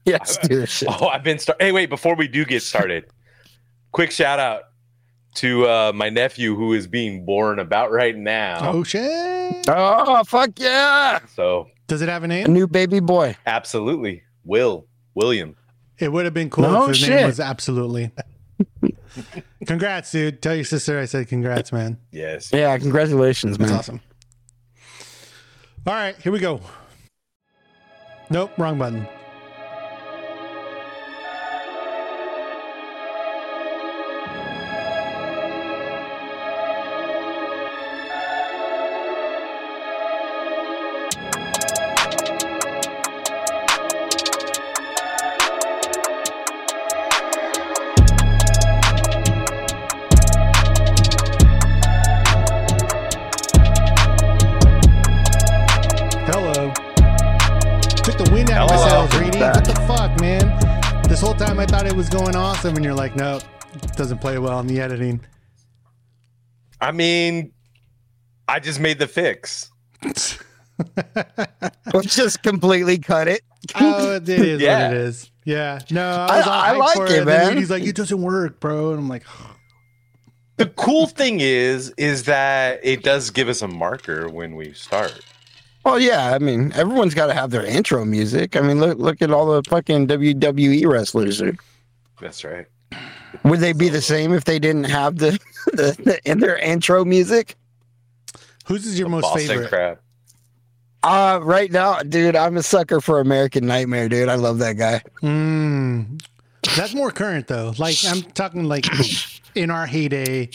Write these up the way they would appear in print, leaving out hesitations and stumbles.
Yes, dude. Oh, Hey, wait! Before we do get started, quick shout out to my nephew who is being born about right now. Oh shit! Oh fuck yeah! So Does it have a A name? new baby boy. absolutely, William. It would have been cool No if his shit. name was absolutely. Congrats, dude. Tell your sister I said congrats, man. Yes. Yeah, congratulations, That's man. awesome. All right, here we go. Nope, wrong button. Hello. Took the wind out of my Hello. sails, Reedy. What the fuck, man? This whole time I thought it was going awesome, and you're like, nope, doesn't play well in the editing. I mean, I just made the fix. Let's just completely cut it. Oh, it is Yeah. what it is. Yeah. No, I was all I hyped like for it, it. And then man. Reedy's like, it doesn't work, bro. And I'm like, The cool thing is that it does give us a marker when we start. Well, yeah, I mean, everyone's got to have their intro music. I mean, look at all the fucking WWE wrestlers. That's right. Would they be the same if they didn't have in their intro music? whose is your The most Boston favorite? Crab. Right now, dude, I'm a sucker for American Nightmare, dude. I love that guy. That's more current, though. Like, I'm talking like in our heyday.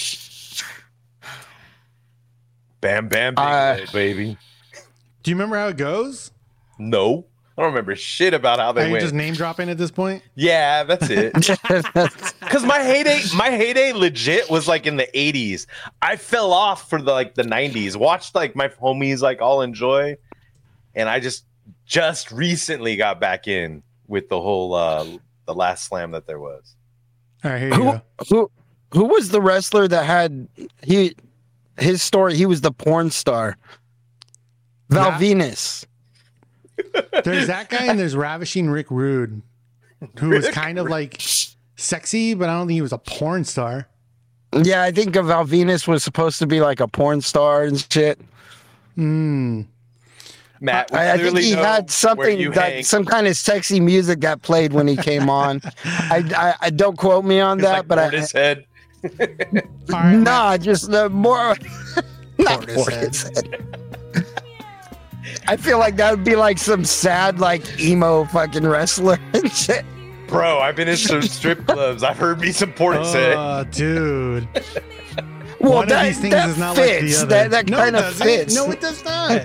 Bam, bam, bam, baby. Do you remember how it goes? No, I don't remember shit about how Are they you went. just name dropping at this point? Yeah, that's it. Because my heyday legit was like in the 80s. I fell off for the 90s. Watched like my homies like all enjoy, and I just recently got back in with the whole the last slam that there was. All right, here you go. Who was the wrestler that had his story? He was the porn star. Val Venus. There's that guy and there's Ravishing Rick Rude, who was kind of like sexy, but I don't think he was a porn star. Yeah, I think Val Venus was supposed to be like a porn star and shit. Matt, we I think clearly he know had where something you that hang. some kind of sexy music that played when he came on. I don't quote me on He's that, like but Portishead. All right, nah, just more not Portishead. Portishead. I feel like that would be like some sad, like emo fucking wrestler and shit. Bro, I've been in some strip clubs. I've heard me some Portishead. Oh, dude. Well, One of these things is not fits. like the other. That No, kind it of doesn't. fits. No, it does not.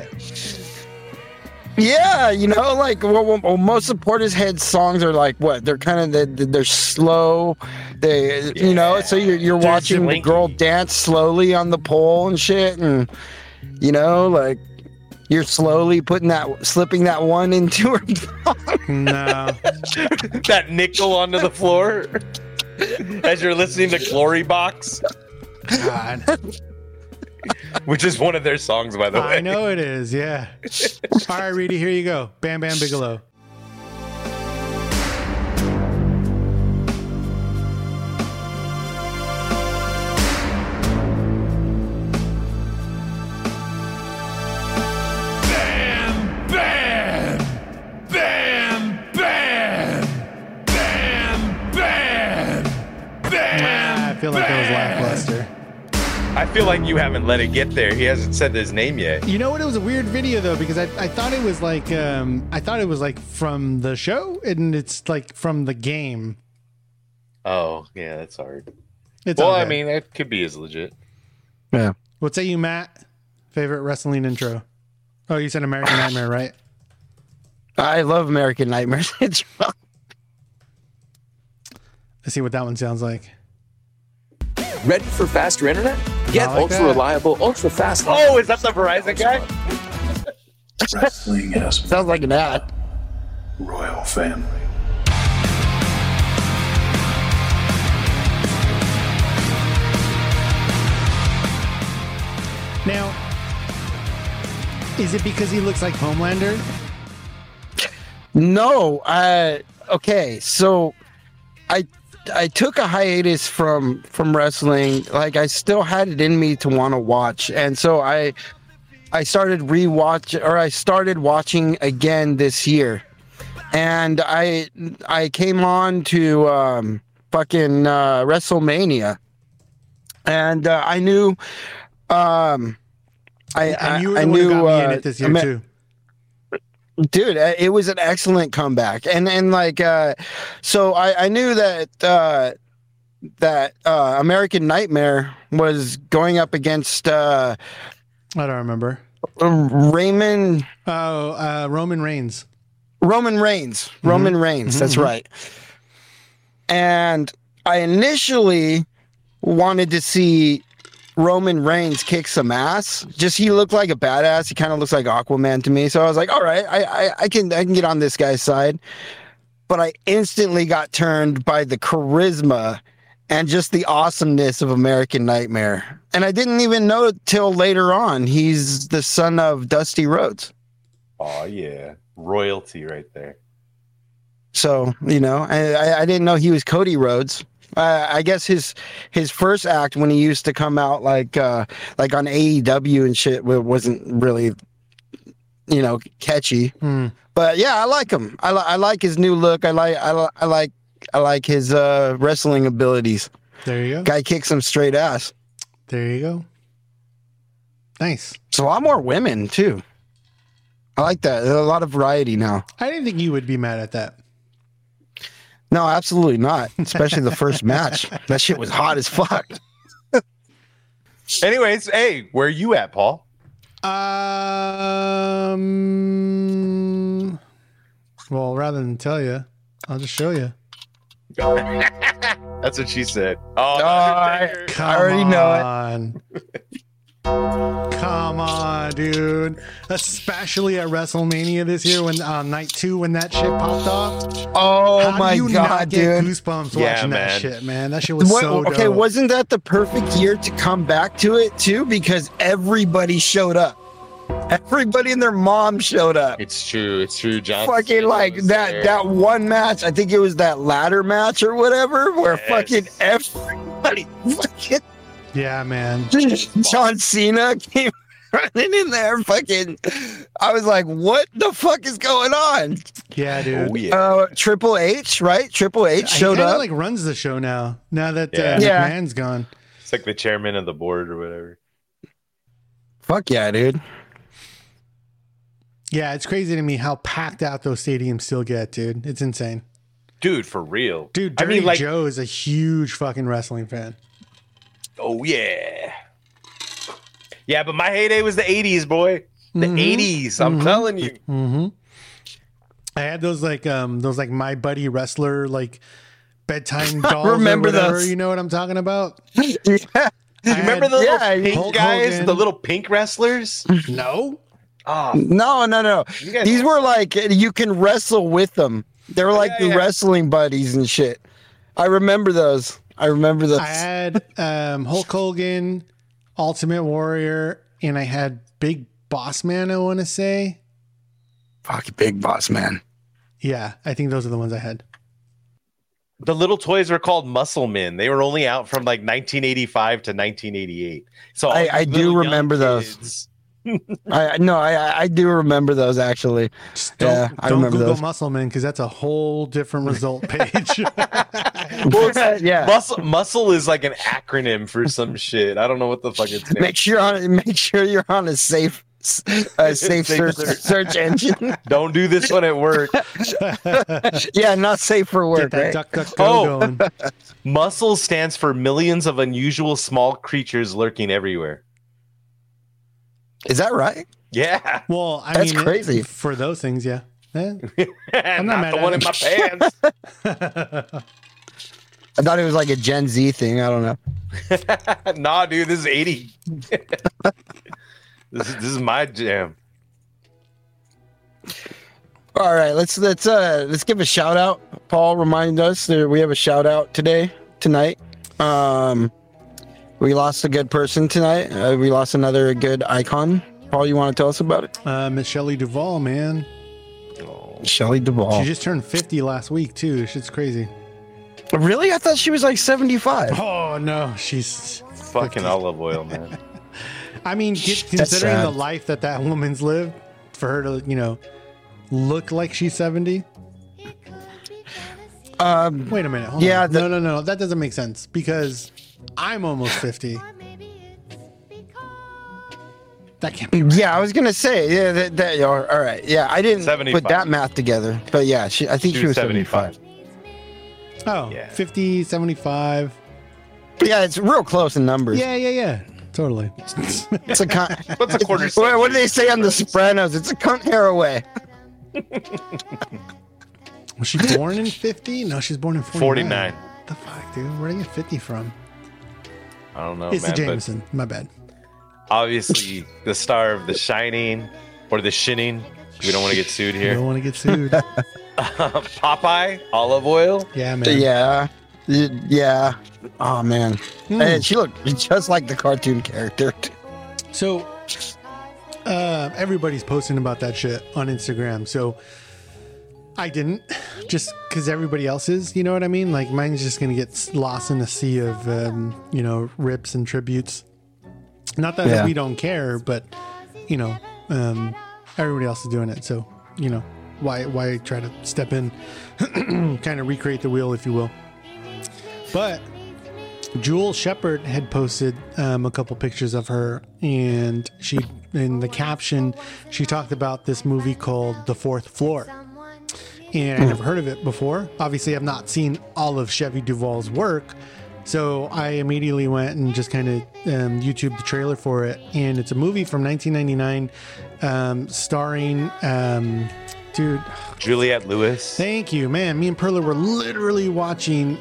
Yeah, you know, like well, most of Portishead's songs are like what? They're kind of they're slow. They, you know, so you're watching the slinky. girl dance slowly on the pole and shit, and you know, like you're slowly slipping that one into her. No. That nickel onto the floor as you're listening to Glory Box, God. which is one of their songs, by the way. I know it is, yeah. All right, Reedy, here you go. Bam Bam Bigelow. Bam, bam, bam, bam, bam, bam, bam. I feel like that was lackluster. I feel like you haven't let it get there. He hasn't said his name yet. You know what? It was a weird video though, because I thought it was like from the show, and it's like from the game. Oh, yeah, that's hard. It's Well, all I good. mean, that could be as legit. Yeah. What say you, Matt? Favorite wrestling intro? Oh, you said American Nightmare, right? I love American Nightmare. Let's see what that one sounds like. Ready for faster internet? Get I like ultra that. reliable, ultra fast. Oh, is that the Verizon guy? Wrestling has Sounds like an ad. royal family. Now, is it because he looks like Homelander? No, okay, so I took a hiatus from wrestling. Like I still had it in me to want to watch, and so I started watching again this year, and I came on to fucking WrestleMania, and I knew And you were the one who got me in it this year too. Dude, it was an excellent comeback, and like so I knew that American Nightmare was going up against I don't remember. Roman Reigns. Roman Reigns. That's right. And I initially wanted to see Roman Reigns kick some ass. Just he looked like a badass. He kind of looks like Aquaman to me. So I was like, all right, I can get on this guy's side. But I instantly got turned by the charisma and just the awesomeness of American Nightmare. And I didn't even know till later on he's the son of Dusty Rhodes. Oh yeah, royalty right there. So, you know, I didn't know he was Cody Rhodes. I guess his first act when he used to come out like on AEW and shit wasn't really, you know, catchy. But yeah, I like him. I like his new look. I like his wrestling abilities. There you go. Guy kicks some straight ass. There you go. Nice. So a lot more women too. I like that. There's a lot of variety now. I didn't think you would be mad at that. No, absolutely not. Especially the first match. That shit was hot as fuck. Anyways, hey, where are you at, Paul? Well, rather than tell you, I'll just show you. That's what she said. Oh, I already know it. Come on, dude. Especially at WrestleMania this year when on night 2 when that shit popped off. Oh How my do you god, not get dude. goosebumps Yeah, watching man. that shit, man. That shit was so dope. Okay, wasn't that the perfect year to come back to it too? Because everybody showed up. Everybody and their mom showed up. It's true. It's true, John. Fucking Cena like was that there. that one match. I think it was that ladder match or whatever, where Yes. fucking everybody fucking Yeah, man. John Cena came running in there. Fucking, I was like, what the fuck is going on? Yeah, dude. Oh yeah. Triple H, right? Triple H He showed kinda up. like runs the show now. Now that Yeah. Yeah. McMahon's gone. It's like the chairman of the board or whatever. Fuck yeah, dude. Yeah, it's crazy to me how packed out those stadiums still get, dude. It's insane. Dude, for real. Dude, I Dirty mean, like, Joe is a huge fucking wrestling fan. oh yeah. Yeah, but my heyday was the 80s, boy. The 80s. I'm telling you. Mm-hmm. I had those like My Buddy Wrestler like bedtime dolls. remember or whatever, those. You know what I'm talking about? Yeah. I Remember had- the little yeah, pink Hulk guys, Hogan. the little pink wrestlers? No. Oh, No. you guys, These were like you can wrestle with them. They were like the yeah. wrestling buddies and shit. I remember those. I had Hulk Hogan, Ultimate Warrior, and I had Big Boss Man, I want to say. Fuck Big Boss Man. Yeah, I think those are the ones I had. the little toys were called Muscle Men. They were only out from like 1985 to 1988. So all I these do little young remember those. kids- I do remember those actually. Just Yeah, don't I remember Google those. Muscle Man because that's a whole different result page. Yeah. Muscle is like an acronym for some shit. I don't know what the fuck it's named. Make sure you're on a safe Safe search engine. Don't do this one at work. Yeah, not safe for work. Get that Right? DuckDuckGo Oh. going. Muscle stands for millions of unusual small creatures lurking everywhere. Is that right? Yeah. Well, I That's mean, crazy. for those things, yeah. Eh. I'm not not mad the at one in it. my pants. I thought it was like a Gen Z thing. I don't know. Nah, dude, this is 80. This is my jam. All right, let's give a shout out. Paul reminded us that we have a shout out tonight. We lost a good person tonight. We lost another good icon. Paul, you want to tell us about it? Miss Shelley Duvall, man. Oh. Shelley Duvall. She just turned 50 last week too. Shit's crazy. Really? I thought she was like 75. Oh no, she's Fucking olive oil, man. I mean, considering sad. the life that woman's lived, for her to, look like she's 70. Wait a minute. Hold yeah, on. No. That doesn't make sense because I'm almost 50. That can't be. Yeah, I was gonna say. Yeah, that all right. Yeah, I didn't 75. put that math together, but yeah, I think she was 75. Oh, Yeah. 50, 75. Yeah, it's real close in numbers. Yeah. Totally. It's a What's a quarter what do they say on The Sopranos? It's a cunt hair away. Was she born in 50? No, she's born in 49. What the fuck, dude? Where did I get 50 from? I don't know, It's man. the Jameson. My bad. But obviously, the star of The Shining or The Shinning. We don't want to get sued You here. don't want to get sued. Popeye, olive oil. Yeah, man. Yeah. Oh man, and she looked just like the cartoon character. So, everybody's posting about that shit on Instagram. So, I didn't, just because everybody else is. You know what I mean? Like, mine's just gonna get lost in a sea of, rips and tributes. Not that we don't care, but everybody else is doing it. So, why try to step in, kind of recreate the wheel, if you will. But Jewel Shepard had posted a couple pictures of her, and she, in the caption, she talked about this movie called The Fourth Floor. And I never heard of it before. Obviously, I've not seen all of Shelley Duvall's work, so I immediately went and just kind of YouTubed the trailer for it. And it's a movie from 1999, starring, dude. Juliette Lewis. Thank you, man. Me and Perla were literally watching.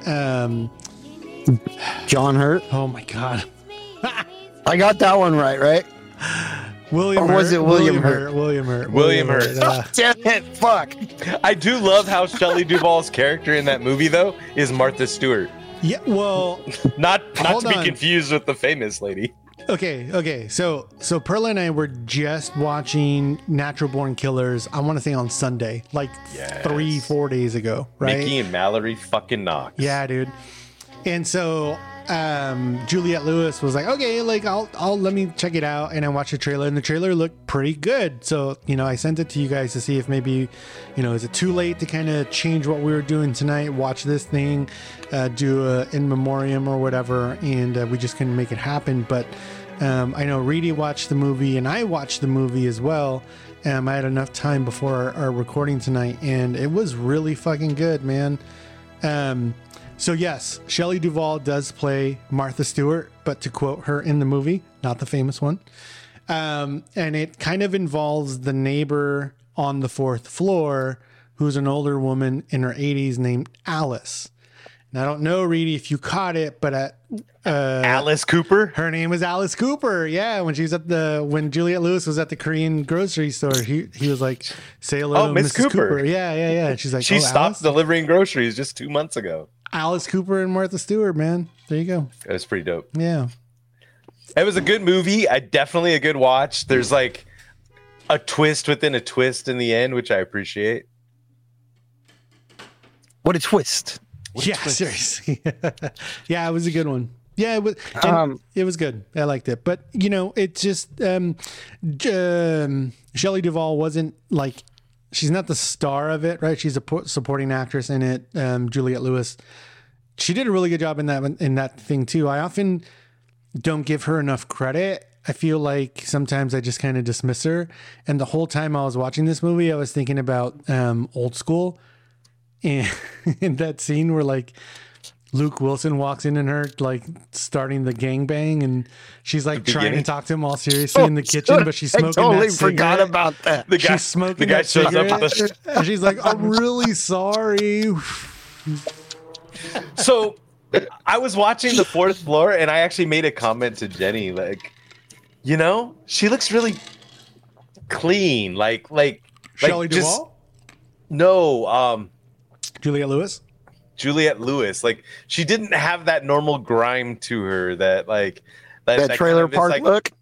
John Hurt. Oh my god. I got that one right? William Or was Hurt, it William Hurt? William Hurt. William Hurt. Damn it! Fuck. I do love how Shelley Duvall's character in that movie, though, is Martha Stewart. Yeah. Well. Not Hold to be on. confused with the famous lady. Okay. So Perla and I were just watching Natural Born Killers. I want to say on Sunday, like Yes. 3-4 days ago, right? Mickey and Mallory fucking Knox. Yeah, dude. And so Juliette Lewis was like, okay, like I'll let me check it out. And I watched the trailer, and the trailer looked pretty good. So, I sent it to you guys to see if maybe, is it too late to kind of change what we were doing tonight, watch this thing, do a in memoriam or whatever. And we just couldn't make it happen. But I know Reedy watched the movie, and I watched the movie as well. I had enough time before our recording tonight, and it was really fucking good, man. So yes, Shelley Duvall does play Martha Stewart, but to quote her in the movie, not the famous one. And it kind of involves the neighbor on the fourth floor, who's an older woman in her 80s named Alice. And I don't know, Reedy, if you caught it, but Alice Cooper. her name was Alice Cooper. Yeah, when when Juliette Lewis was at the Korean grocery store, he was like, "Say hello, Oh, Miss Mrs. Cooper." Yeah. And she's like, She "Oh, stopped Alice?" delivering groceries just 2 months ago. Alice Cooper and Martha Stewart, man. There you go. It was pretty dope. Yeah. It was a good movie. Definitely a good watch. There's like a twist within a twist in the end, which I appreciate. What a twist. Seriously. Yeah, it was a good one. Yeah, it was. And it was good. I liked it, but it's just Shelley Duvall wasn't like, she's not the star of it, right? She's a supporting actress in it. Juliette Lewis, she did a really good job in that thing too. I often don't give her enough credit. I feel like sometimes I just kind of dismiss her. And the whole time I was watching this movie, I was thinking about Old School. And in that scene where like Luke Wilson walks in and her like starting the gangbang, and she's like trying to talk to him all seriously in the kitchen, but she's smoking I totally that forgot cigarette. about that. She's smoking the guy that shows up with cigarette, and she's like, "I'm really sorry." So I was watching The Fourth Floor, and I actually made a comment to Jenny, like, she looks really clean, like Shelley just- Duvall, No, Juliette Lewis. Juliette Lewis, like she didn't have that normal grime to her that like That trailer kind of is, park like, look.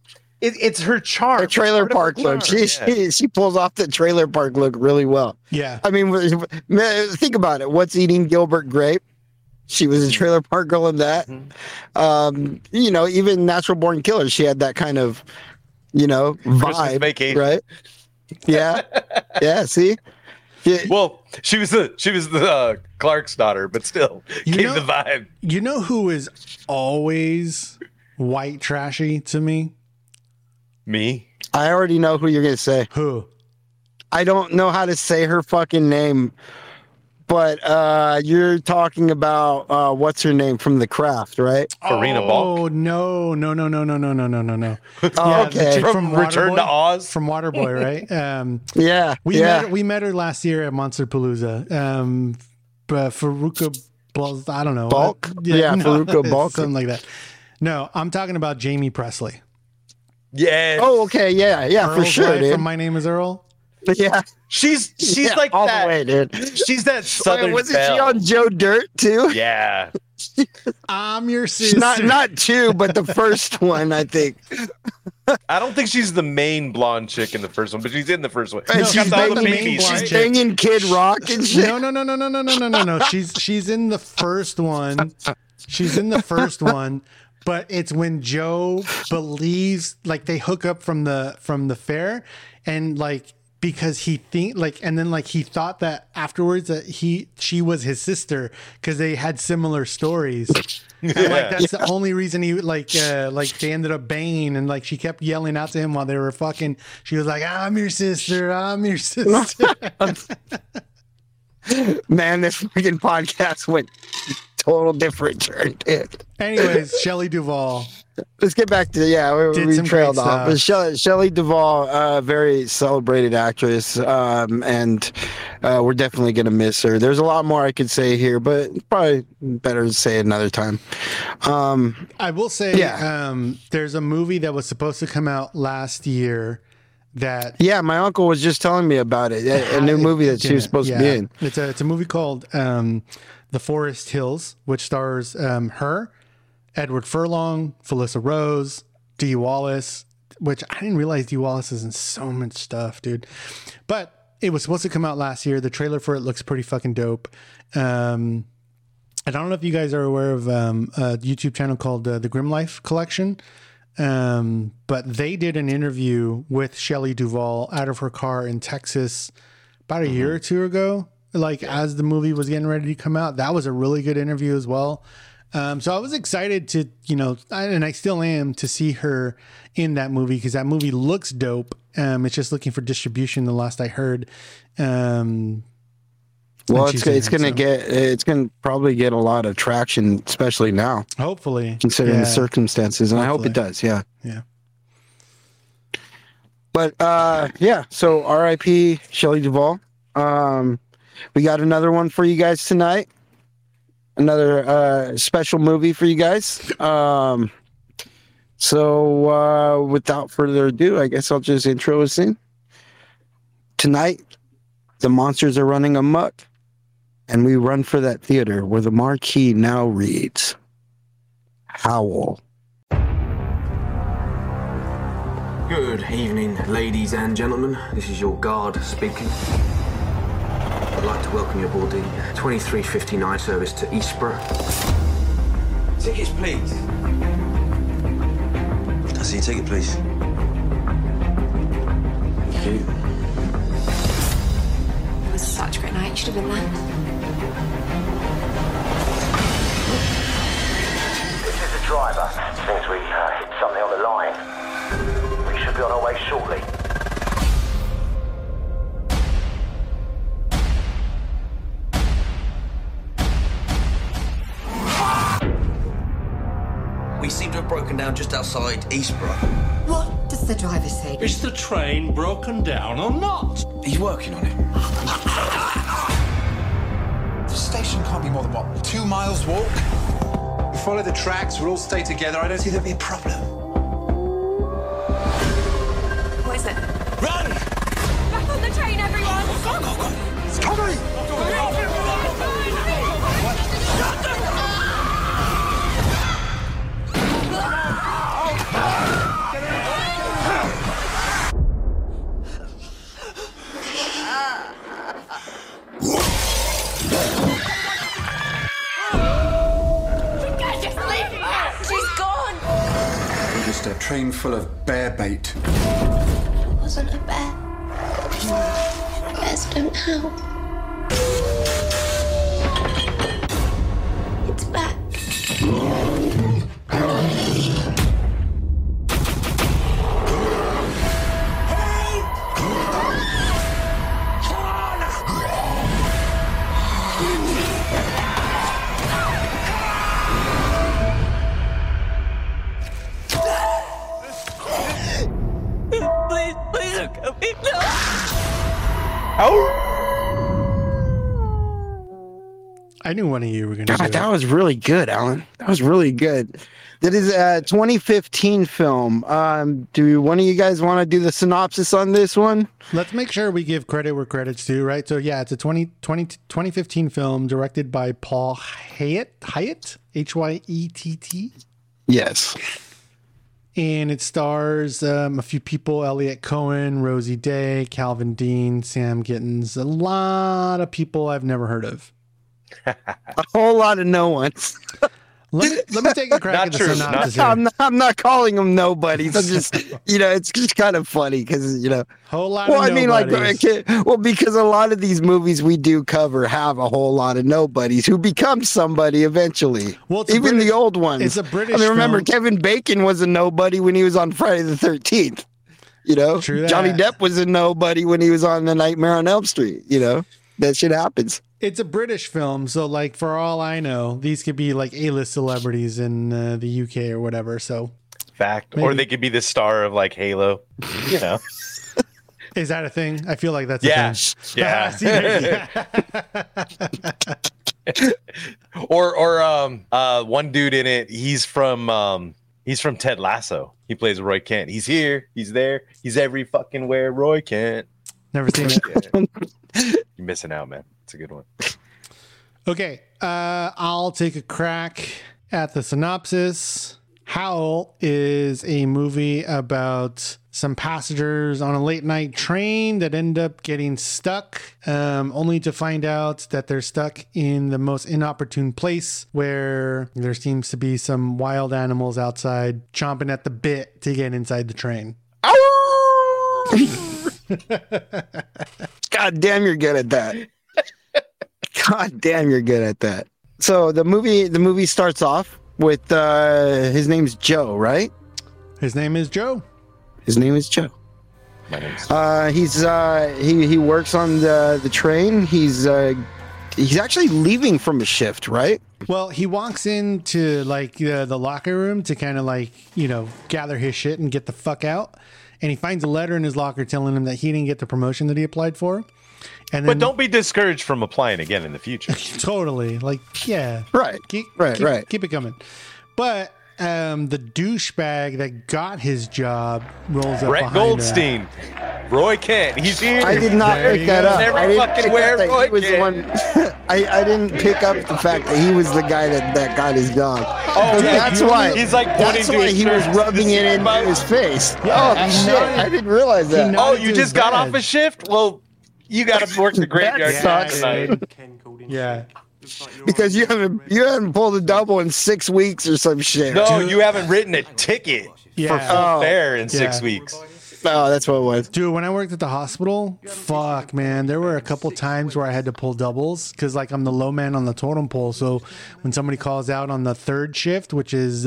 it's her charm. Her trailer It's part park of her look. charm. She pulls off the trailer park look really well. Yeah. I mean, think about it. What's Eating Gilbert Grape? She was a trailer park girl in that. You know, even Natural Born Killer, she had that kind of, you know, Christmas vibe, Vacation. right? Yeah, yeah. See, yeah. Well, she was the Clark's daughter, but still You gave know- the vibe. You know who is always white trashy to me? Me. I already know who you're gonna say. Who? I don't know how to say her fucking name, but you're talking about what's her name from The Craft, right? Farina Balk? Oh no. Oh, Yeah, the okay. chick From Return Waterboy? to Oz? From Waterboy, right? Yeah, We met her last year at Monster Palooza. But Faruka I don't know. Balk? Yeah, Faruka Balk. Something like that. No, I'm talking about Jamie Presley. Yeah. Oh, okay, yeah, for Earl's sure, wife dude. From My Name is Earl. Yeah, She's yeah, like all that. the way, dude. She's that Southern Wait, wasn't belle. she on Joe Dirt too? Yeah. I'm your sister. Not two, but the first one, I think. I don't think she's the main blonde chick in the first one, but she's in the first one. And She's she's got all the banging- babies. she's right? She's banging Kid Rock and shit. No. She's in the first one. She's in the first one, but it's when Joe believes like they hook up from the fair, and like because he he thought that afterwards that she was his sister because they had similar stories. And, like that's the only reason he like they ended up banging, and like she kept yelling out to him while they were fucking. She was like, "I'm your sister. I'm your sister." Man, this fucking podcast went total different turn, dude. Anyways, Shelley Duvall. Let's get back to Did we some trailed great off. But stuff. Shelley Duvall, very celebrated actress, and we're definitely gonna miss her. There's a lot more I could say here, but probably better to say it another time. I will say, Yeah. there's a movie that was supposed to come out last year that Yeah, my uncle was just telling me about it. A new movie that she was supposed to be in. It's a movie called The Forest Hills, which stars her, Edward Furlong, Felissa Rose, Dee Wallace, which I didn't realize Dee Wallace is in so much stuff, dude. But it was supposed to come out last year. The trailer for it looks pretty fucking dope. I don't know if you guys are aware of a YouTube channel called The Grim Life Collection. But they did an interview with Shelley Duvall out of her car in Texas about a year or two ago, as the movie was getting ready to come out. That was a really good interview as well. So I was excited to, and I still am, to see her in that movie because that movie looks dope. It's just looking for distribution, the last I heard. Well, she's it's in it, it's gonna probably get a lot of traction, especially now, Hopefully. considering the Yeah. circumstances, and I hope Hopefully. it does. Yeah. Yeah. But yeah, so R.I.P. Shelley Duvall. We got another one for you guys tonight. Another special movie for you guys. So without further ado, I guess I'll just intro us in. Tonight, the monsters are running amok, and we run for that theater where the marquee now reads, Howl. Good evening, ladies and gentlemen. This is your guard speaking. I'd like to welcome you aboard the 2359 service to Eastborough. Tickets, please. Can I see your ticket, please? Thank you. It was such a great night. You should have been there. This is the driver. Seems we hit something on the line. We should be on our way shortly. We seem to have broken down just outside Eastborough. What does the driver say? Is the train broken down or not? He's working on it. The station can't be more than, what, 2 miles walk? We follow the tracks, we'll all stay together. I don't see there'd be a problem. What is it? Run! Back on the train, everyone! Go! It's coming! train full of bear bait. It wasn't a bear. Bears don't help. It's back. Please don't kill me. No. I knew one of you were going to do God, that it. was really good, Alan. That was really good. That is a 2015 film. Do one of you guys want to do the synopsis on this one? Let's make sure we give credit where credit's due, right? So, yeah, it's a 2015 film directed by Paul Hyatt, Hyett. Yes. And it stars a few people: Elliot Cohen, Rosie Day, Calvin Dean, Sam Gittins. A lot of people I've never heard of. A whole lot of no ones. Let me take a crack Not at the true, synopsis not here. I'm not calling them nobodies. I'm just, it's just kind of funny because, Whole lot well, of I mean, like, nobodies. because a lot of these movies we do cover have a whole lot of nobodies who become somebody eventually. Well, it's a even British- the old ones. it's a British I mean, remember, film. Kevin Bacon was a nobody when he was on Friday the 13th. True that. Johnny Depp was a nobody when he was on The Nightmare on Elm Street. That shit happens. It's a British film, so like for all I know, these could be like A-list celebrities in the UK or whatever. So, Fact. Maybe. Or they could be the star of like Halo. is that a thing? I feel like that's Yeah. a thing. Yeah. See, there you go. or one dude in it, he's from Ted Lasso. He plays Roy Kent. He's here, he's there, he's every fucking where. Roy Kent. Never seen it. You're missing out, man. It's a good one. Okay, I'll take a crack at the synopsis. Howl is a movie about some passengers on a late night train that end up getting stuck, only to find out that they're stuck in the most inopportune place where there seems to be some wild animals outside chomping at the bit to get inside the train. God damn, you're good at that. God damn, you're good at that. So the movie starts off with his name's Joe, right? His name is Joe. His name is Joe. My name's He works on the train. He's actually leaving from a shift, right? Well, he walks into like the locker room to kind of like, gather his shit and get the fuck out. And he finds a letter in his locker telling him that he didn't get the promotion that he applied for. And then, But don't be discouraged from applying again in the future. totally, like, yeah, Right. keep Right. it coming. But the douchebag that got his job rolls up Brett behind him. Goldstein, Roy Kent, he's here. I did not There pick you that go. up. Never I didn't fucking pick wear up that Roy he was the Kent. one. I didn't pick up the fact that he was the guy that got his job. Oh, yeah, that's why. he's like pointing That's to why his he was shirt. rubbing it into his face. Oh he shit! nodded- I didn't realize he that. nodded Oh, to you his just got badge. off a shift? Well, you got to work the graveyard That shift sucks. tonight. Yeah. Because you haven't pulled a double in 6 weeks or some shit. No, you haven't written a ticket for Yeah. full Oh. fare in 6 Yeah. weeks. No, that's what it was. Dude, when I worked at the hospital, fuck, man, there were a couple times where I had to pull doubles because, like, I'm the low man on the totem pole. So when somebody calls out on the third shift, which is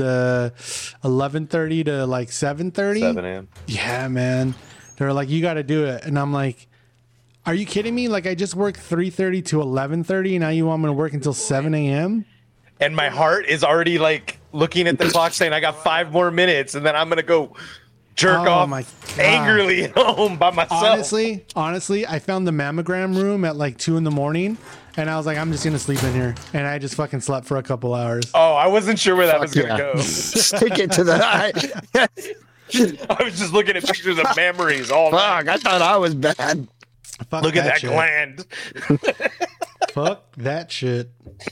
11:30 to like 7:30, 7 a.m. yeah, man, they're like, you got to do it, and I'm like, are you kidding me? Like, I just worked 3:30 to 11:30, and now you want me to work until 7 a.m.? And my heart is already like looking at the clock saying, I got 5 more minutes, and then I'm going to go jerk Oh off my God. angrily at home by myself. Honestly, I found the mammogram room at like 2 a.m. and I was like, I'm just gonna sleep in here, and I just fucking slept for a couple hours. Oh, I wasn't sure where that was going to yeah. go. Stick it to the eye. I was just looking at pictures of memories all night. Fuck, I thought I was bad. Fuck Look at that shit. gland. Fuck that shit.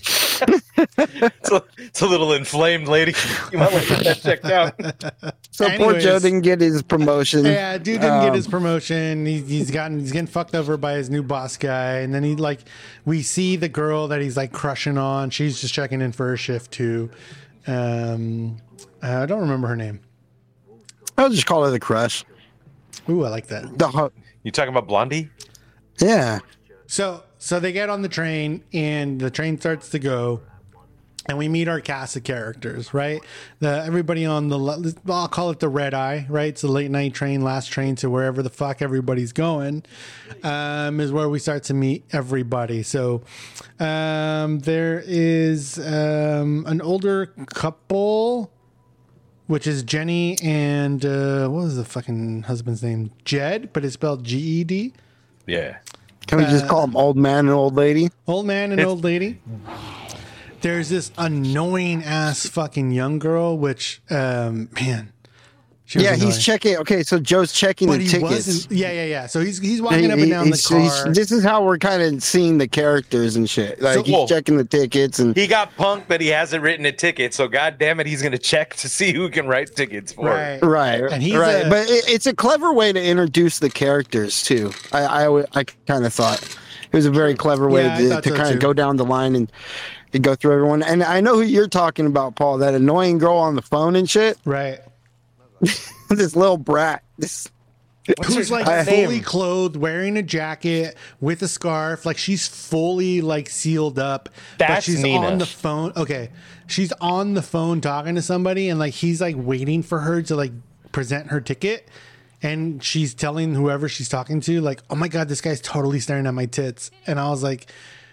It's a little inflamed, lady. You might want to get that checked out. So poor Anyways. Joe didn't get his promotion. Yeah, dude didn't get his promotion. He's getting fucked over by his new boss guy, and then we see the girl that he's like crushing on. She's just checking in for her shift too. I don't remember her name. I'll just call her the crush. Ooh, I like that. You talking about Blondie? Yeah. So they get on the train, and the train starts to go, and we meet our cast of characters, right? Everybody on I'll call it the red eye, right? It's the late night train, last train to wherever the fuck everybody's going, is where we start to meet everybody. So there is an older couple, which is Jenny and what was the fucking husband's name? Jed, but it's spelled Ged. Yeah. Can we just call them old man and old lady? Old man and old lady. There's this annoying ass fucking young girl, which man. Yeah, he's checking. Okay, so Joe's checking the tickets. Yeah. So he's walking up and down the car. This is how we're kind of seeing the characters and shit. Like he's checking the tickets, and he got punked that he hasn't written a ticket. So god damn it, he's gonna check to see who can write tickets for it. Right. And he's right. But it's a clever way to introduce the characters too. I kind of thought it was a very clever way to kind of go down the line and go through everyone. And I know who you're talking about, Paul. That annoying girl on the phone and shit. Right. This little brat. Who's like fully clothed, wearing a jacket with a scarf, like she's fully like sealed up. That's but she's Nina. On the phone. Okay, she's on the phone talking to somebody, and like he's like waiting for her to like present her ticket, and she's telling whoever she's talking to, like, "Oh my god, this guy's totally staring at my tits," and I was like,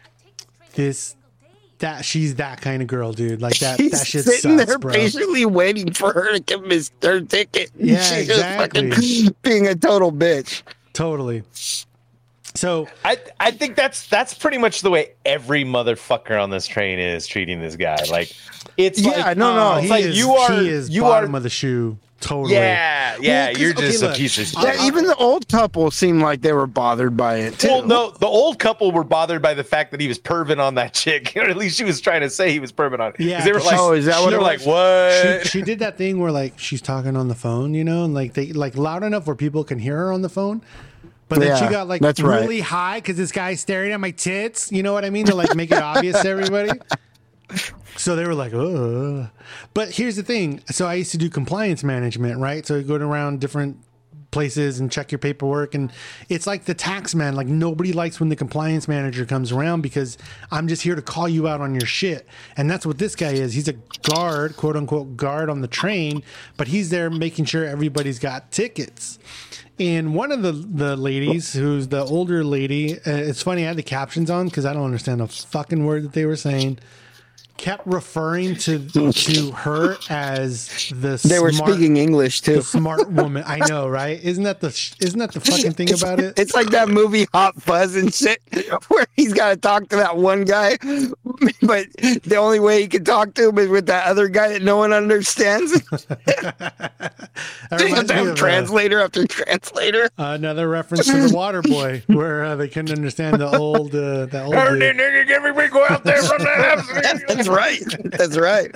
she's that kind of girl, dude. Like that. He's that shit sitting sucks, there bro. patiently waiting for her to give him her ticket. Yeah, she's exactly. just fucking being a total bitch. Totally. So I think that's pretty much the way every motherfucker on this train is treating this guy. Like it's no. It's like He is bottom of the shoe. Totally. Yeah. Well, You're just okay, a piece of shit. Yeah, even the old couple seemed like they were bothered by it too. Well, no, the old couple were bothered by the fact that he was perving on that chick, or at least she was trying to say he was perving on. Yeah, they were like, is that what they it were was? like, what? She did that thing where like she's talking on the phone, you know, and like they like loud enough where people can hear her on the phone. But then she got like really high because this guy's staring at my tits. You know what I mean? To like make it obvious to everybody. So they were like, oh. But here's the thing. So I used to do compliance management, right? So you go around different places and check your paperwork. And it's like the tax man. Like nobody likes when the compliance manager comes around because I'm just here to call you out on your shit. And that's what this guy is. He's a guard, quote unquote guard on the train, but he's there making sure everybody's got tickets. And one of the ladies, who's the older lady, it's funny, I had the captions on because I don't understand a fucking word that they were saying, kept referring to her as they were speaking English too. The smart woman. I know, right? Isn't that the fucking thing about it? It's like that movie Hot Fuzz and shit, where he's got to talk to that one guy, but the only way he can talk to him is with that other guy that no one understands. They have to have translator after translator. Another reference to the Water Boy, where they couldn't understand the old. Nigga, give me go out there from the house. That's right. That's right.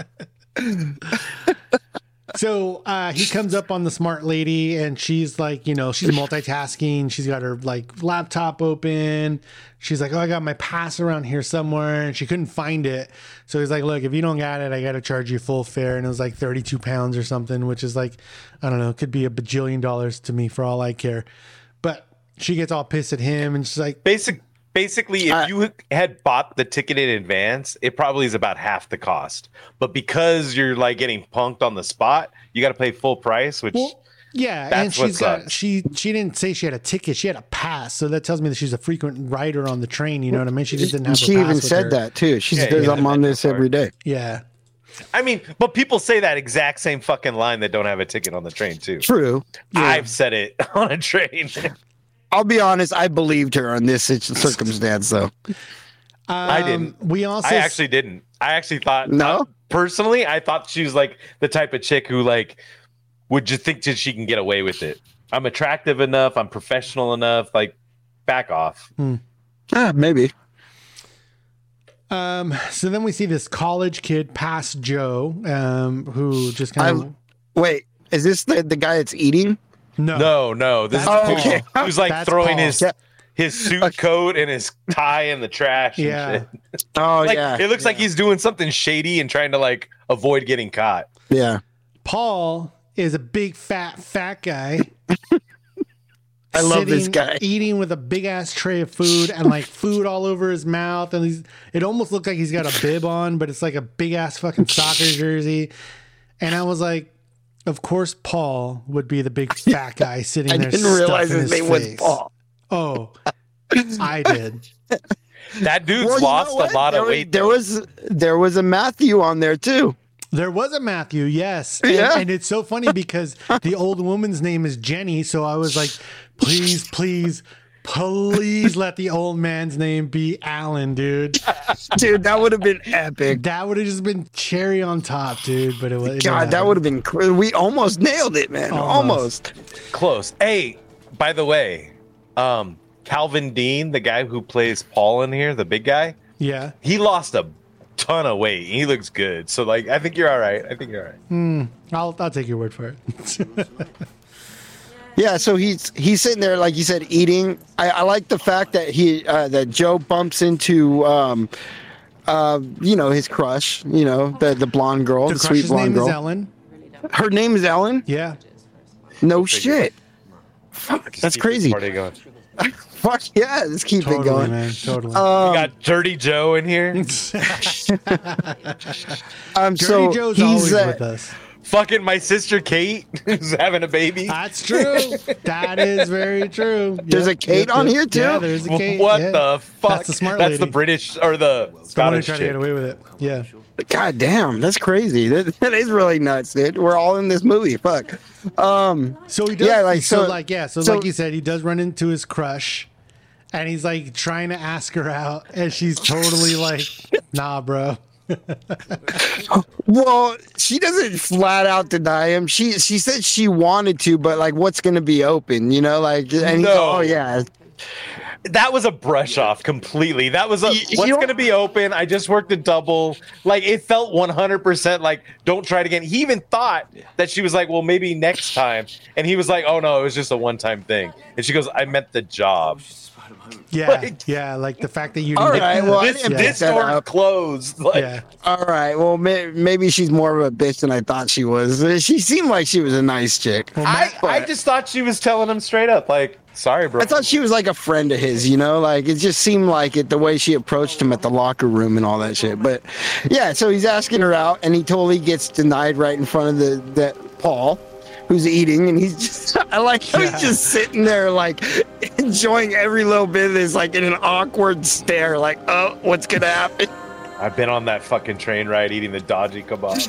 So he comes up on the smart lady, and she's like, you know, she's multitasking. She's got her like laptop open. She's like, oh, I got my pass around here somewhere, and she couldn't find it. So he's like, look, if you don't got it, I got to charge you full fare. And it was like 32 pounds or something, which is like, I don't know, it could be $1 bajillion to me for all I care. But she gets all pissed at him, and she's like, Basically, if you had bought the ticket in advance, it probably is about half the cost. But because you're like getting punked on the spot, you got to pay full price, which yeah, that's and she didn't say she had a ticket, she had a pass, so that tells me that she's a frequent rider on the train. You know what I mean? She just didn't have. She even said that too. She says I'm on this every day. Yeah. I mean, but people say that exact same fucking line that don't have a ticket on the train too. True. Yeah. I've said it on a train. I'll be honest, I believed her on this circumstance, though. I didn't. I actually didn't. I actually thought, no, personally, I thought she was like the type of chick who like would just think that she can get away with it. I'm attractive enough. I'm professional enough. Like, back off. Maybe. So then we see this college kid pass Joe, who just kind of. Wait, is this the guy that's eating? No. This is okay. who's like That's throwing Paul. his suit coat and his tie in the trash. Yeah. And shit. Oh, like, yeah. It looks like he's doing something shady and trying to like avoid getting caught. Yeah. Paul is a big fat guy. I love this guy. Eating with a big ass tray of food and like food all over his mouth. And it almost looked like he's got a bib on, but it's like a big ass fucking soccer jersey. And I was like, of course, Paul would be the big fat guy sitting there. I didn't realize his name was Paul. Oh, I did. That dude's lost a lot of weight. There was a Matthew on there too. There was a Matthew, yes. Yeah. And it's so funny because the old woman's name is Jenny. So I was like, please let the old man's name be Alan, dude. Dude, that would have been epic. That would have just been cherry on top, dude. But it was God, that would have been we almost nailed it, man. Almost. Close. Hey, by the way, Calvin Dean, the guy who plays Paul in here, the big guy, yeah, he lost a ton of weight. He looks good. So like, I think you're all right. I'll take your word for it. Yeah, so he's sitting there, like you said, eating. I like the fact that that Joe bumps into his crush, the blonde girl, the sweet blonde girl. Her name is Ellen. Her name is Ellen? Yeah. No shit. Fuck, that's crazy. Party going. Fuck yeah, let's keep it going. Man, totally. We got Dirty Joe in here. Dirty so Joe's he's always with us. Fucking my sister Kate is having a baby. That's true. That is very true. There's a Kate on here too? Yeah, there's a Kate. What yeah. the fuck? That's the smart That's lady. the British or the The one who Scottish tried to chick. get away with it. Yeah. God damn, that's crazy. That is really nuts, dude. We're all in this movie. Fuck. So he does. Yeah, So like you said, he does run into his crush, and he's like trying to ask her out, and she's totally like, "Nah, bro." Well, she doesn't flat out deny him. She said she wanted to, but like, what's going to be open? And he's, oh yeah. That was a brush off completely. That was what's going to be open. I just worked a double. Like it felt 100% like don't try it again. He even thought that she was like, well, maybe next time. And he was like, oh no, it was just a one-time thing. And she goes, I meant the job. Yeah, like the fact that you. All right, well, this door closed. Like, all right, well, maybe she's more of a bitch than I thought she was. She seemed like she was a nice chick. I just thought she was telling him straight up, like, sorry, bro. I thought she was like a friend of his, like it just seemed like it the way she approached him at the locker room and all that shit. But yeah, so he's asking her out, and he totally gets denied right in front of the Paul, who's eating, and he's just I like how he's just sitting there like enjoying every little bit of this, like in an awkward stare, like, oh, what's gonna happen? I've been on that fucking train ride eating the dodgy kebab.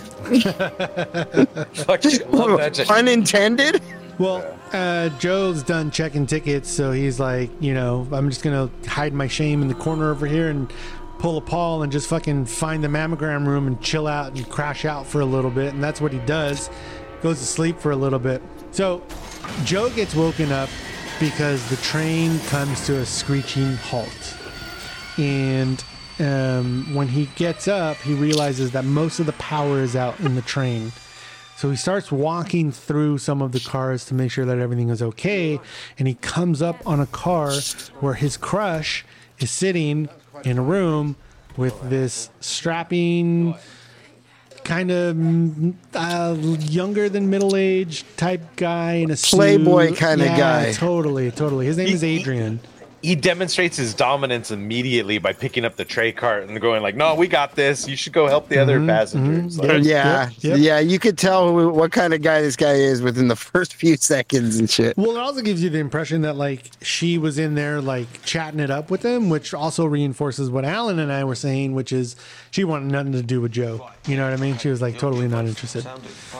Fucking love that shit. Unintended. Well, Joe's done checking tickets, so he's like, I'm just gonna hide my shame in the corner over here and pull a Paul and just fucking find the mammogram room and chill out and crash out for a little bit, and that's what he does. Goes to sleep for a little bit. So Joe gets woken up because the train comes to a screeching halt, and when he gets up, he realizes that most of the power is out in the train. So he starts walking through some of the cars to make sure that everything is okay, and he comes up on a car where his crush is sitting in a room with this strapping, kind of younger than middle-aged type guy in a suit. Playboy kind of guy. Totally. His name is Adrian. He demonstrates his dominance immediately by picking up the tray cart and going like, no, we got this. You should go help the other passengers. Like, Yeah, you could tell what kind of guy this guy is within the first few seconds and shit. Well, it also gives you the impression that like she was in there like chatting it up with him, which also reinforces what Alan and I were saying, which is she wanted nothing to do with Joe. You know what I mean? She was like totally not interested.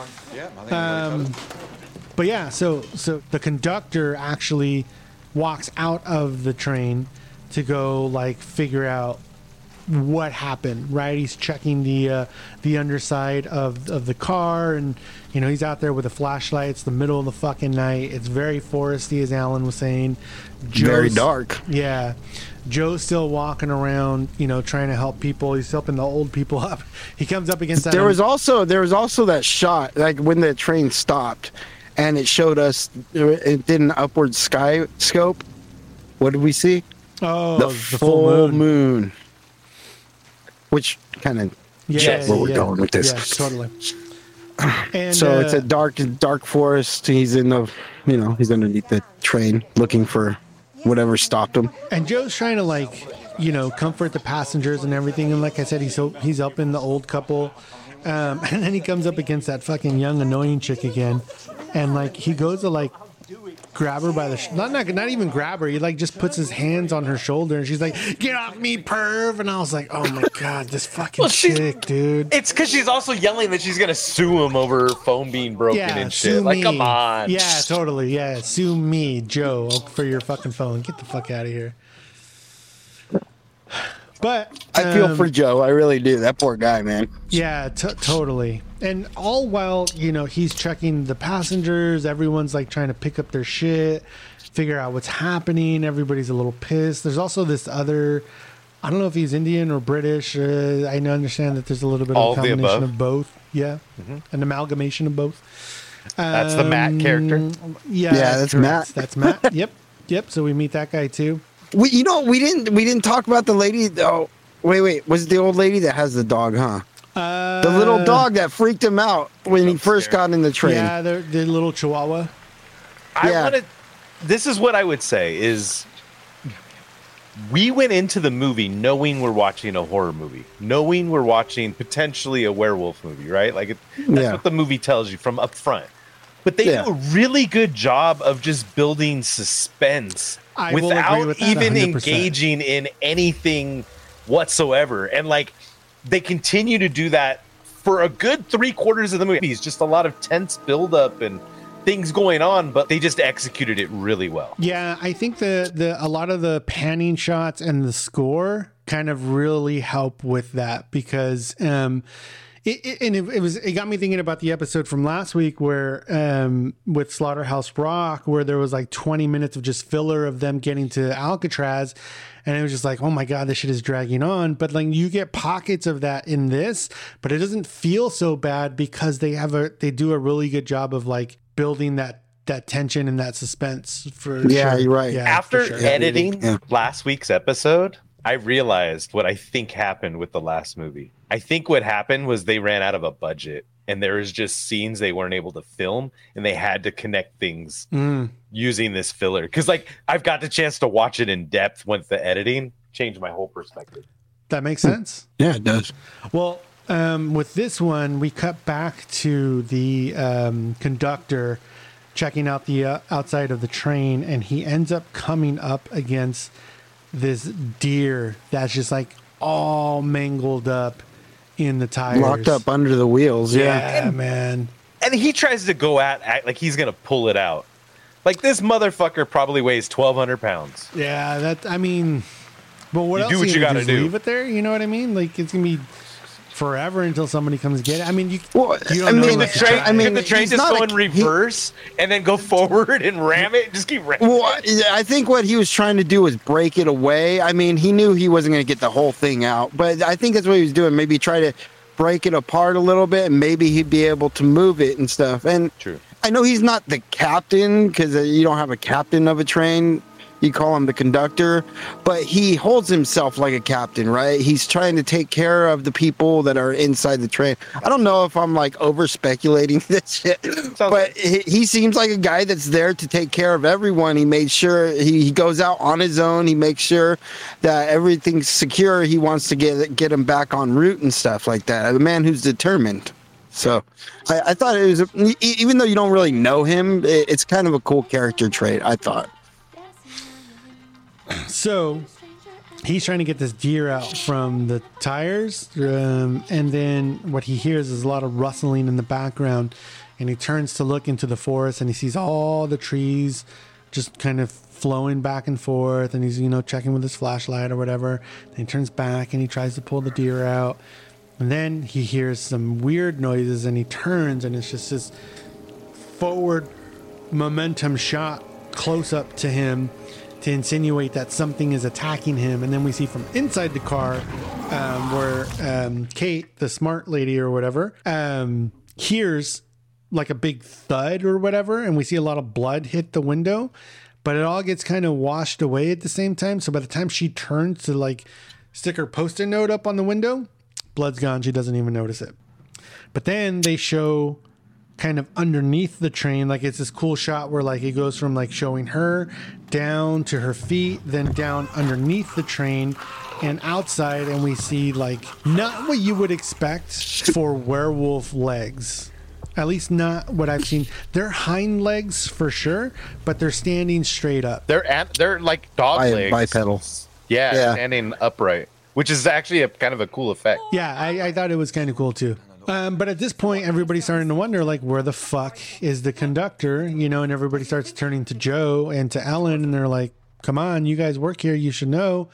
But yeah, so the conductor actually walks out of the train to go like figure out what happened, right? He's checking the underside of the car, and he's out there with a flashlight. It's the middle of the fucking night. It's very foresty, as Alan was saying. Very dark. Yeah. Joe's still walking around, trying to help people. He's helping the old people up. He comes up against that. There was also that shot, like when the train stopped, and it showed us. It did an upward sky scope. What did we see? Oh, the full moon. Which kind of checks where we're going with this. Yeah, totally. And So it's a dark forest. He's in the, he's underneath the train looking for whatever stopped him. And Joe's trying to comfort the passengers and everything. And like I said, he's helping the old couple. And then he comes up against that fucking young annoying chick again, and he goes to grab her by the not even grab her. He just puts his hands on her shoulder, and she's like, "Get off me, perv!" And I was like, "Oh my god, this fucking chick, dude!" It's because she's also yelling that she's gonna sue him over her phone being broken and shit. Me. Come on. Yeah, totally. Yeah, sue me, Joe, for your fucking phone. Get the fuck out of here. But I feel for Joe. I really do. That poor guy, man. Yeah, totally. And all while, he's checking the passengers, everyone's trying to pick up their shit, figure out what's happening. Everybody's a little pissed. There's also this other, I don't know if he's Indian or British. I understand that there's a little bit of a combination of both. Yeah. Mm-hmm. An amalgamation of both. That's the Matt character. Yeah, that's Matt. That's Matt. Yep. So we meet that guy too. We didn't talk about the lady. Oh, wait. Was it the old lady that has the dog? Huh? The little dog that freaked him out when he first got in the train. Yeah, the little Chihuahua. This is what I would say is, we went into the movie knowing we're watching a horror movie, knowing we're watching potentially a werewolf movie, right? That's what the movie tells you from up front. But they do a really good job of just building suspense without even 100%. engaging in anything whatsoever. And they continue to do that for a good 3/4 of the movie. It's just a lot of tense buildup and things going on, but they just executed it really well. Yeah, I think a lot of the panning shots and the score kind of really help with that, because it got me thinking about the episode from last week where with Slaughterhouse Rock, where there was 20 minutes of just filler of them getting to Alcatraz, and it was just oh my god, this shit is dragging on. But you get pockets of that in this, but it doesn't feel so bad because they do a really good job of building that tension and that suspense for sure. You're right. Yeah, after editing last week's episode, I realized what I think happened with the last movie. I think what happened was they ran out of a budget, and there was just scenes they weren't able to film, and they had to connect things using this filler. Because I've got the chance to watch it in depth once the editing changed my whole perspective. That makes sense. Yeah, it does. Well, with this one, we cut back to the conductor checking out the outside of the train, and he ends up coming up against this deer that's just all mangled up in the tires, locked up under the wheels. Yeah, man. And he tries to go act like he's gonna pull it out. This motherfucker probably weighs 1,200 pounds. Yeah, but what else? Do what you gotta do. Leave it there. You know what I mean? It's gonna be forever until somebody comes get it. I mean, can the train just go in reverse and then go forward and ram it? Just keep ramming. Well, I think what he was trying to do was break it away. I mean, he knew he wasn't going to get the whole thing out, but I think that's what he was doing. Maybe try to break it apart a little bit, and maybe he'd be able to move it and stuff. And true. I know he's not the captain, because you don't have a captain of a train. You call him the conductor, but he holds himself like a captain, right? He's trying to take care of the people that are inside the train. I don't know if I'm over speculating this shit, but he seems like a guy that's there to take care of everyone. He made sure he goes out on his own. He makes sure that everything's secure. He wants to get him back en route and stuff like that. A man who's determined. So I thought it was, even though you don't really know him, it's kind of a cool character trait, I thought. So he's trying to get this deer out from the tires, and then what he hears is a lot of rustling in the background, and he turns to look into the forest, and he sees all the trees just kind of flowing back and forth, and he's checking with his flashlight or whatever. And he turns back and he tries to pull the deer out, and then he hears some weird noises, and he turns, and it's just this forward momentum shot close up to him to insinuate that something is attacking him. And then we see from inside the car where Kate, the smart lady or whatever, hears a big thud or whatever, and we see a lot of blood hit the window, but it all gets kind of washed away at the same time. So by the time she turns to stick her post-it note up on the window, blood's gone. She doesn't even notice it. But then they show kind of underneath the train. Like it's this cool shot where like it goes from like showing her down to her feet, then down underneath the train and outside, and we see like not what you would expect for werewolf legs. At least not what I've seen. They're hind legs for sure, but they're standing straight up. They're like dog legs. Bipedal. Yeah, standing upright, which is actually a kind of a cool effect. Yeah, I thought it was kind of cool too. But at this point, everybody's starting to wonder, like, where the fuck is the conductor? You know, and everybody starts turning to Joe and to Ellen, and they're like, come on, you guys work here, you should know.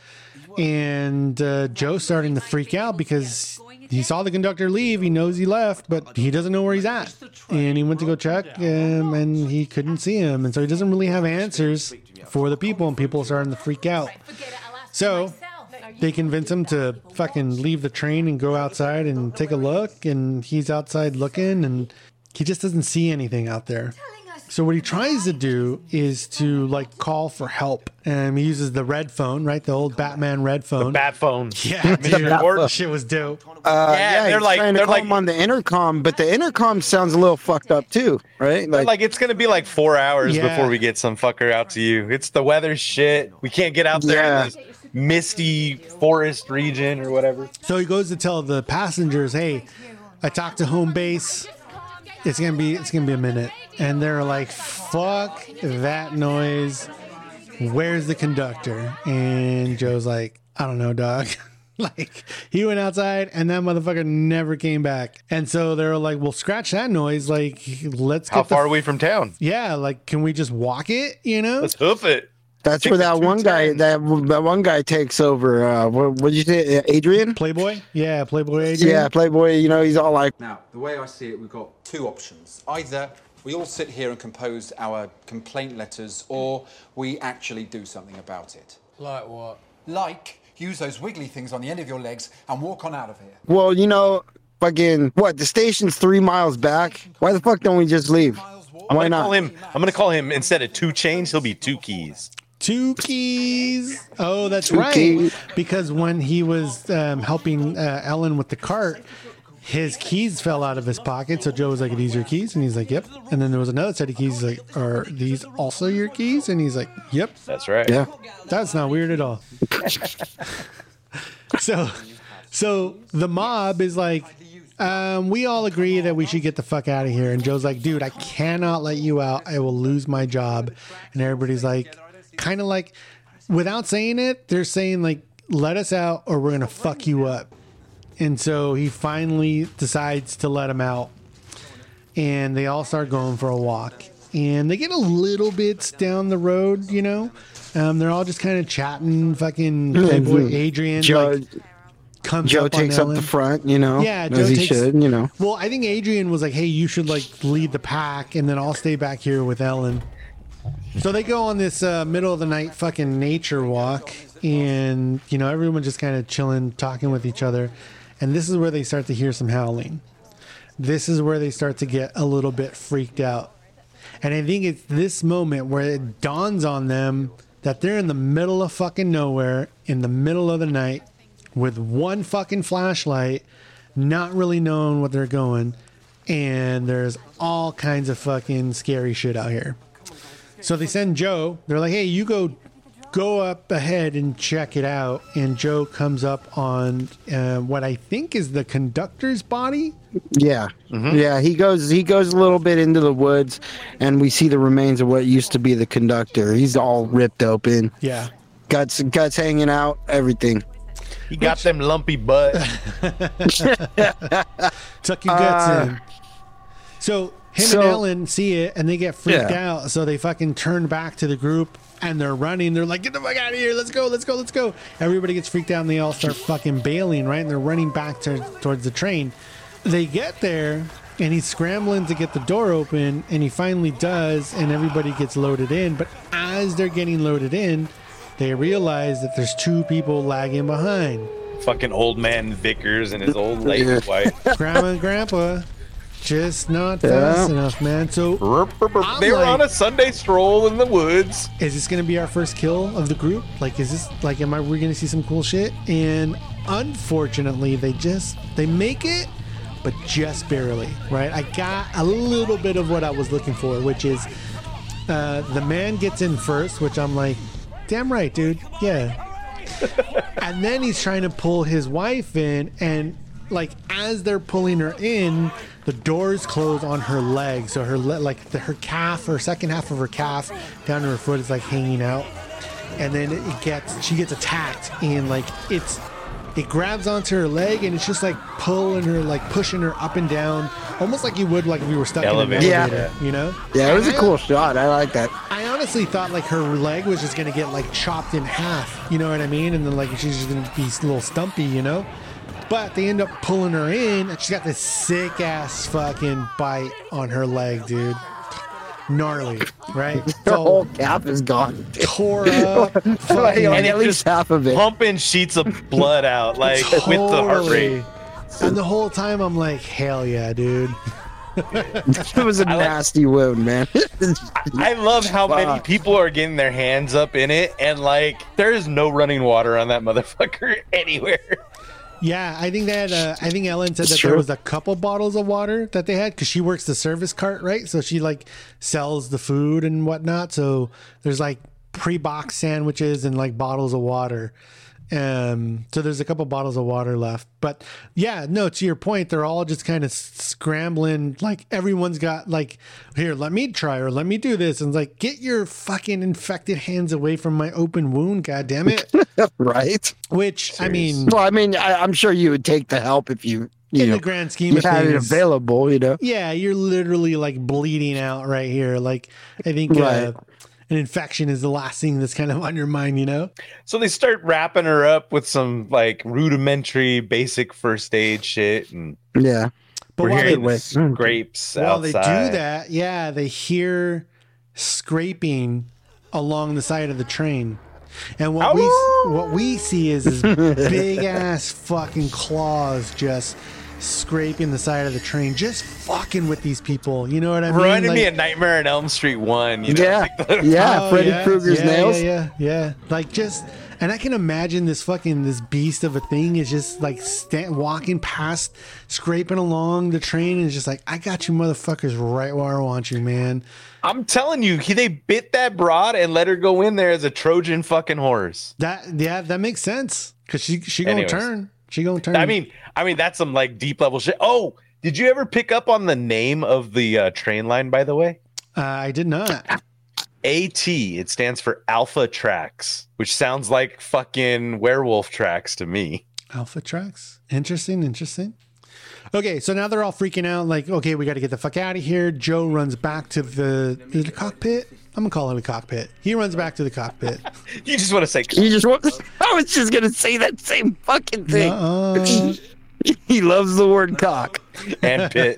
And Joe's starting to freak out because he saw the conductor leave. He knows he left, but he doesn't know where he's at. And he went to go check, and he couldn't see him. And so he doesn't really have answers for the people, and people are starting to freak out. So they convince him to fucking leave the train and go outside and take a look. And he's outside looking, and he just doesn't see anything out there. So what he tries to do is to like call for help. And he uses the red phone, right? The old Batman red phone. The bat phone. Yeah, dude, shit was dope. They're trying to call him on the intercom, but the intercom sounds a little fucked up too, right? Like it's gonna be like 4 hours before we get some fucker out to you. It's the weather shit. We can't get out there in this misty forest region or whatever. So he goes to tell the passengers, "Hey, I talked to home base. It's gonna be a minute." And they're like, "Fuck that noise. Where's the conductor?" And Joe's like, "I don't know, dog." Like he went outside and that motherfucker never came back. And so they're like, "Well, scratch that noise. Like, let's get How far are we from town? Yeah, like can we just walk it? You know, let's hoof it." That's where that one guy takes over. What did you say, Adrian? Playboy? Yeah, Playboy Adrian. Yeah, Playboy. You know, he's all like. Now, the way I see it, we've got two options. Either we all sit here and compose our complaint letters, or we actually do something about it. Like what? Like use those wiggly things on the end of your legs and walk on out of here. Well, you know, fucking what? The station's 3 miles back. Why the fuck don't we just leave? Why not? I'm gonna call him instead of 2 chains. He'll be 2 keys. 2 keys. Oh, that's 2 right. keys. Because when he was helping Ellen with the cart, his keys fell out of his pocket. So Joe was like, "Are these your keys?" And he's like, "Yep." And then there was another set of keys. He's like, "Are these also your keys?" And he's like, "Yep." That's right. Yeah. That's not weird at all. So the mob is like, we all agree that we should get the fuck out of here. And Joe's like, "Dude, I cannot let you out. I will lose my job." And everybody's like, kind of like, without saying it, they're saying like, "Let us out or we're going to fuck you up." And so he finally decides to let him out. And they all start going for a walk. And they get a little bit down the road, you know. They're all just kind of chatting. Fucking Playboy Adrian Joe comes up on takes up Ellen. the front, you know. Yeah, Joe as he takes, should, you know. Well, I think Adrian was like, "Hey, you should like lead the pack, and then I'll stay back here with Ellen." So they go on this middle of the night fucking nature walk, and you know everyone just kind of chilling, talking with each other, and this is where they start to hear some howling. This is where they start to get a little bit freaked out, and I think it's this moment where it dawns on them that they're in the middle of fucking nowhere, in the middle of the night, with one fucking flashlight, not really knowing what they're going, and there's all kinds of fucking scary shit out here. So they send Joe. They're like, "Hey, you go up ahead and check it out." And Joe comes up on what I think is the conductor's body. Yeah, yeah. He goes a little bit into the woods, and we see the remains of what used to be the conductor. He's all ripped open. Yeah, guts hanging out, everything. He got them lumpy butt. Tuck your guts in. So him and Ellen see it, and they get freaked out. So they fucking turn back to the group, and they're running. They're like, "Get the fuck out of here! Let's go! Let's go! Let's go!" Everybody gets freaked out, and they all start fucking bailing, right? And they're running back towards the train. They get there, and he's scrambling to get the door open, and he finally does, and everybody gets loaded in. But as they're getting loaded in, they realize that there's 2 people lagging behind. Fucking old man Vickers and his old lady wife. Grandma and Grandpa. Just not fast enough, man. So they were on a Sunday stroll in the woods. Is this going to be our first kill of the group? Like, is this like, we're going to see some cool shit? And unfortunately, they make it, but just barely, right? I got a little bit of what I was looking for, which is the man gets in first, which I'm like, damn right, dude. Yeah. And then he's trying to pull his wife in, and like as they're pulling her in, the doors close on her leg, so her calf, or second half of her calf down to her foot is like hanging out, and then she gets attacked, and like it grabs onto her leg, and it's just like pulling her, like pushing her up and down, almost like you would like if we were stuck in an elevator, you know? Yeah, it was a cool shot. I like that. I honestly thought like her leg was just gonna get like chopped in half, you know what I mean? And then like she's just gonna be a little stumpy, you know? But they end up pulling her in, and she's got this sick ass fucking bite on her leg, dude. Gnarly, right? Her whole calf is gone. Tore up, like, at least half of it. Pumping sheets of blood out, like with the heart rate. And the whole time I'm like, hell yeah, dude. It was a nasty wound, man. I love how many people are getting their hands up in it, and like there is no running water on that motherfucker anywhere. Yeah, I think that I think Ellen said that there was a couple bottles of water that they had, because she works the service cart, right? So she like sells the food and whatnot. So there's like pre-boxed sandwiches and like bottles of water. So there's a couple bottles of water left. But yeah, no, to your point, they're all just kind of scrambling. Like everyone's got like, here, let me try, or let me do this. And it's like, get your fucking infected hands away from my open wound, God damn it. Right. Which, I mean, well, I mean, I'm sure you would take the help if you in know, the grand scheme of had it things, available, you know? Yeah, you're literally like bleeding out right here. Like, I think an infection is the last thing that's kind of on your mind, you know? So they start wrapping her up with some like rudimentary basic first aid shit, and yeah. But we're hearing the scrapes while outside. They do that, yeah, they hear scraping along the side of the train. And what we see is this big ass fucking claws just scraping the side of the train, just fucking with these people. You know what I mean? Reminded me of Nightmare on Elm Street 1. You know? Yeah, Freddy Krueger's nails. Yeah. Like just, and I can imagine this beast of a thing is just like walking past, scraping along the train, and it's just like, I got you motherfuckers right where I want you, man. I'm telling you, they bit that broad and let her go in there as a Trojan fucking horse. That makes sense, because she gonna turn. She gonna turn. I mean, that's some like deep level shit. Oh, did you ever pick up on the name of the train line, by the way? I did not. AT, it stands for Alpha Tracks, which sounds like fucking werewolf tracks to me. Alpha Tracks. Interesting. Okay, so now they're all freaking out, like, okay, we got to get the fuck out of here. Joe runs back to the cockpit. I'm gonna call it a cockpit. He runs back to the cockpit. You just want to say? I was just gonna say that same fucking thing. He loves the word cock and pit.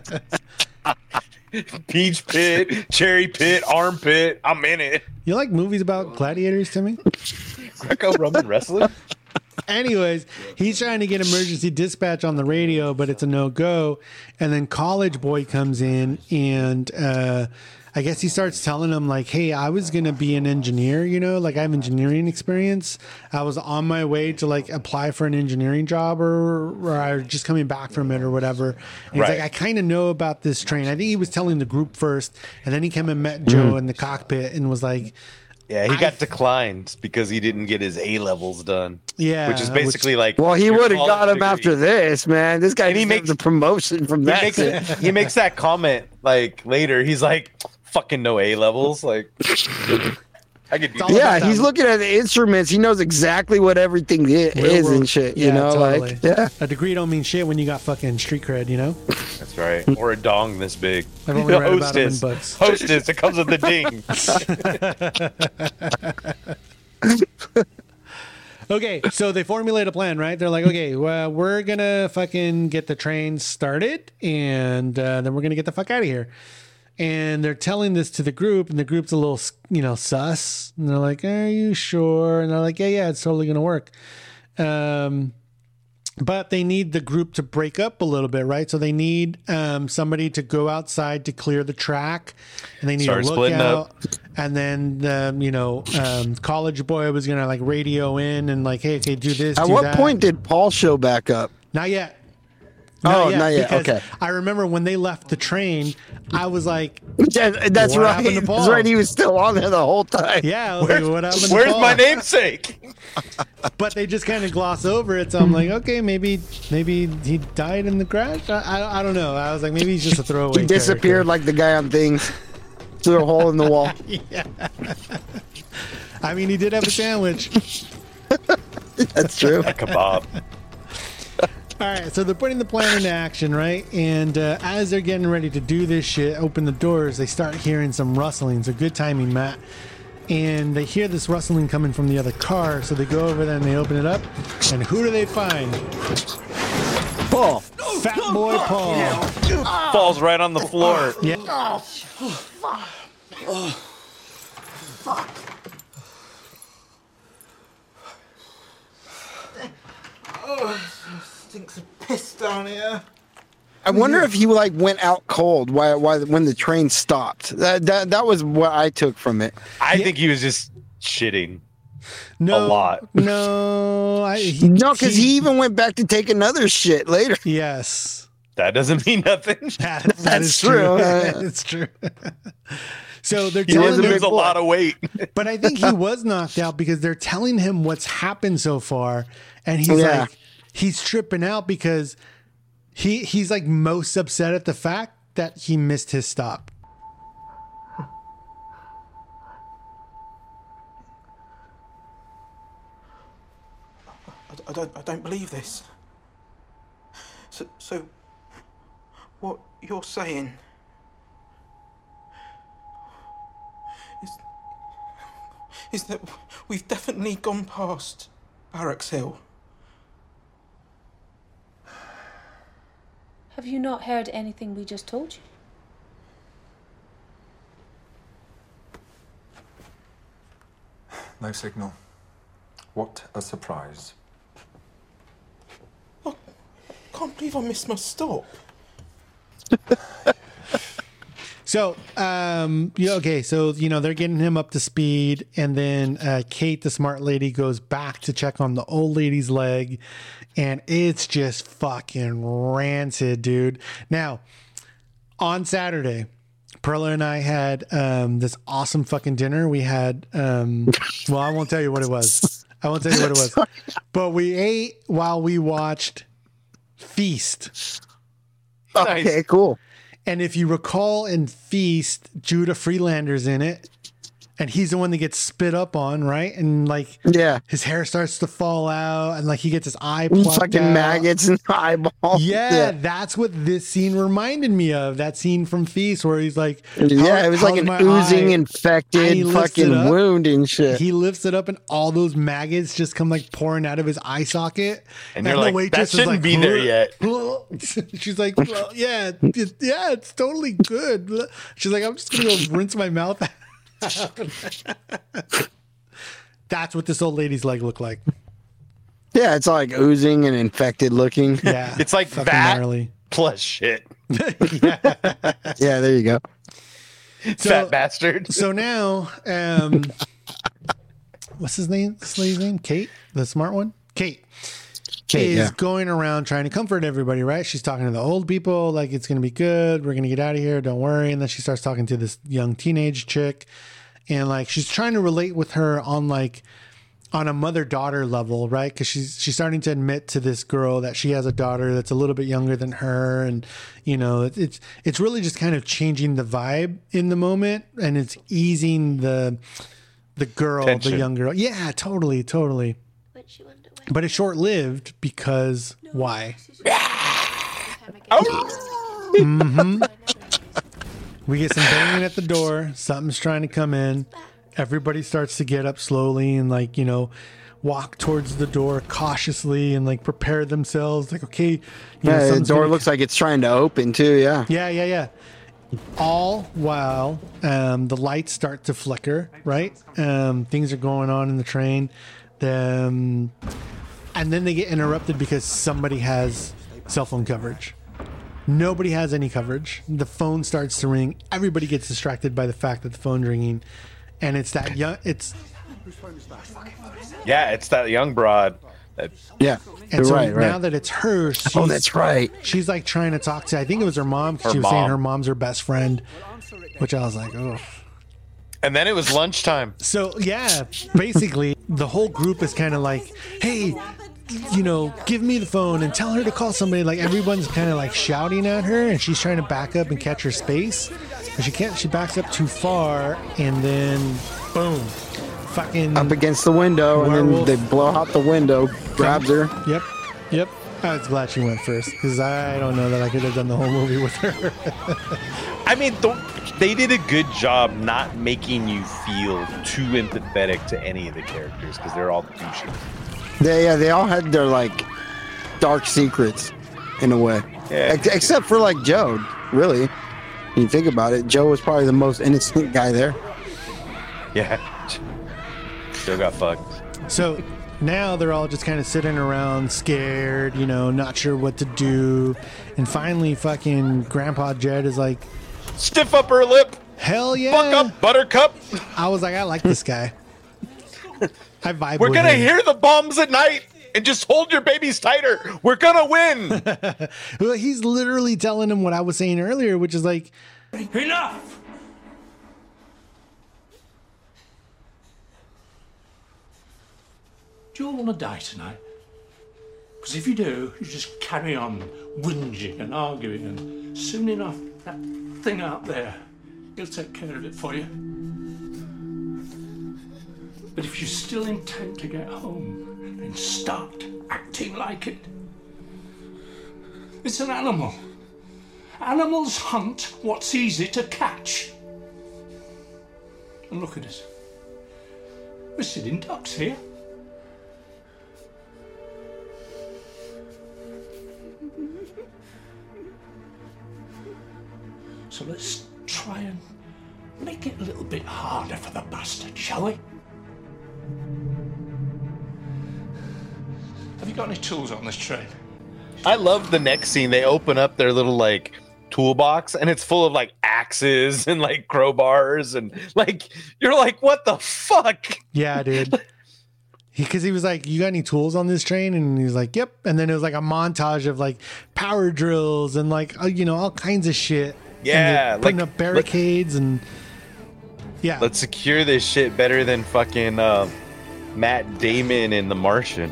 Peach pit, cherry pit, armpit. I'm in it. You like movies about gladiators, Timmy? Greco-Roman wrestling. Anyways, he's trying to get emergency dispatch on the radio, but it's a no-go. And then College Boy comes in, and I guess he starts telling him, like, hey, I was going to be an engineer, you know? Like, I have engineering experience. I was on my way to, like, apply for an engineering job, or I was just coming back from it or whatever. And he's like, I kind of know about this train. I think he was telling the group first, and then he came and met Joe in the cockpit and was like... Yeah, he got declined because he didn't get his A levels done. Yeah, which is basically like. Well, he would have got him after this, man. This guy makes a promotion from that. He makes that comment like later. He's like, "Fucking no A levels." Like, I could. Yeah, he's looking at the instruments. He knows exactly what everything is and shit. You know, totally. like a degree don't mean shit when you got fucking street cred. You know. That's right. Or a dong this big. I've only read about them in books. Hostess. It comes with the ding. Okay, so they formulate a plan, right? They're like, okay, well, we're gonna fucking get the train started, and then we're gonna get the fuck out of here. And they're telling this to the group, and the group's a little, sus. And they're like, are you sure? And they're like, yeah, it's totally gonna work. But they need the group to break up a little bit, right? So they need somebody to go outside to clear the track, and they need to look out. And then, College Boy was gonna like radio in and like, hey, do this. At what point did Paul show back up? Not yet. Oh, not yet. because Okay. I remember when they left the train, I was like, That's What right. happened to Paul? That's right. He was still on there the whole time. yeah, I was like, what happened to Where's Paul? my namesake? But they just kind of gloss over it. So I'm like, okay, maybe he died in the crash. I don't know. I was like, maybe he's just a throwaway. He disappeared like the guy on Things through a hole in the wall. Yeah. I mean, he did have a sandwich. That's true. A kebab. All right, so they're putting the plan into action, right? And as they're getting ready to do this shit, open the doors, they start hearing some rustling. So good timing, Matt. And they hear this rustling coming from the other car, so they go over there and they open it up. And who do they find? Paul. Fat boy Paul. Falls right on the floor. Yeah. Stinks of piss down here. I wonder if he like went out cold when the train stopped. That was what I took from it. I think he was just shitting. No, A lot. No, No, because he even went back to take another shit later. Yes. That doesn't mean nothing. That That's is true. It's true. So they're He telling doesn't him, lose a lot of weight. but I think he was knocked out because they're telling him what's happened so far, and he's Yeah. like, he's tripping out because he's like most upset at the fact that he missed his stop. I don't believe this. So what you're saying is that we've definitely gone past Barracks Hill. Have you not heard anything we just told you? No signal. What a surprise. Can't believe I missed my stop. So, okay, so they're getting him up to speed, and then Kate, the smart lady, goes back to check on the old lady's leg, and it's just fucking rancid, dude. Now, on Saturday, Perla and I had this awesome fucking dinner. We had, well, I won't tell you what it was. But we ate while we watched Feast. Okay, cool. And if you recall in Feast, Judah Freelander's in it, and he's the one that gets spit up on, right? And like, yeah, his hair starts to fall out, and like he gets his eye plucked fucking out. maggots in the eyeball. Yeah, that's what this scene reminded me of. That scene from Feast where he's like, yeah, it was like an oozing, infected fucking wound and shit. He lifts it up, and all those maggots just come like pouring out of his eye socket. And you're like, that shouldn't be there yet. She's like, well, yeah, it's totally good. She's like, I'm just gonna go rinse my mouth out. That's what this old lady's leg looked like. Yeah, it's like oozing and infected looking. Yeah, it's like fucking that gnarly. plus shit. Yeah, there you go. Fat bastard. So now, what's his name? This lady's name? Kate, the smart one. Kate is going around trying to comfort everybody, right? She's talking to the old people, like it's going to be good. We're going to get out of here. Don't worry. And then she starts talking to this young teenage chick, and like she's trying to relate with her on a mother-daughter level, right? Because she's starting to admit to this girl that she has a daughter that's a little bit younger than her, and it's really just kind of changing the vibe in the moment, and it's easing the girl, tension. the young girl. Yeah, totally. But it's short-lived because why? Mm-hmm. We get some banging at the door. Something's trying to come in. Everybody starts to get up slowly and walk towards the door cautiously and prepare themselves. Like, okay, the door looks like it's trying to open too. Yeah. Yeah. All while the lights start to flicker, right? Things are going on in the train. And then they get interrupted because somebody has cell phone coverage. Nobody has any coverage. The phone starts to ring. Everybody gets distracted by the fact that the phone's ringing. And it's that young... Yeah, it's that young broad Yeah. And so right. now that it's her, that's right. She's like trying to talk to, I think it was her mom, because Her she was saying mom. her mom's her best friend, which I was like, oh. And then it was lunchtime. So yeah, basically the whole group is kind of like, hey, you know, give me the phone and tell her to call somebody. Like everyone's kind of like shouting at her, and she's trying to back up and catch her space, but she can't. She backs up too far, and then boom, fucking Up against the window, and then werewolf. they blow out the window, grabs her. Yep. I was glad she went first, because I don't know that I could have done the whole movie with her. I mean, they did a good job not making you feel too empathetic to any of the characters because they're all douchey. They all had their like dark secrets in a way. Yeah. Except for like Joe, really. When you think about it, Joe was probably the most innocent guy there. Yeah. Joe got fucked. So now they're all just kind of sitting around scared, you know, not sure what to do. And finally fucking Grandpa Jed is like, stiff upper lip. Hell yeah. Fuck up, Buttercup. I was like, I like this guy. I vibe We're with gonna him. hear the bombs at night and just hold your babies tighter. We're gonna win. Well, he's literally telling him what I was saying earlier, which is like, Enough! Do you all want to die tonight? Because if you do, you just carry on whinging and arguing, and soon enough, that thing out there, he'll take care of it for you. But if you still intend to get home, then start acting like it. It's an animal. Animals hunt what's easy to catch. And look at us. We're sitting ducks here. So let's try and make it a little bit harder for the bastard, shall we? Have you got any tools on this train? I love the next scene. They open up their little like toolbox and it's full of like axes and like crowbars and like you're like, what the fuck? yeah, dude. Because he was like, you got any tools on this train? And he was like, yep. And then it was like a montage of like power drills and like, you know, all kinds of shit. Yeah, And putting like- up barricades and yeah. Let's secure this shit better than fucking Matt Damon in The Martian.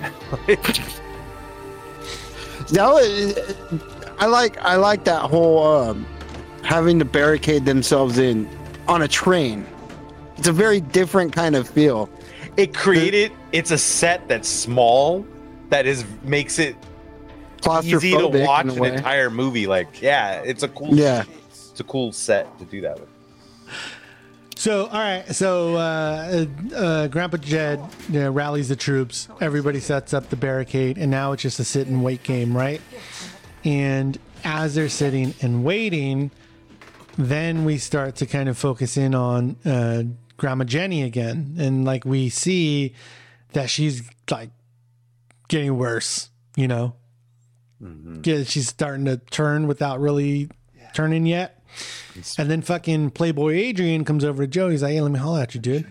That was, I like that whole having to barricade themselves in on a train. It's a very different kind of feel. It's a set that's small that makes it easy to Claustrophobic watch in a an way. entire movie. Like, yeah, it's a cool it's a cool set to do that with. So, all right. So, Grandpa Jed rallies the troops. Everybody sets up the barricade, and now it's just a sit and wait game, right? And as they're sitting and waiting, then we start to kind of focus in on Grandma Jenny again, and like we see that she's like getting worse. You know, she's starting to turn without really turning yet. And then fucking Playboy Adrian comes over to Joe. He's like, hey, let me holler at you, dude.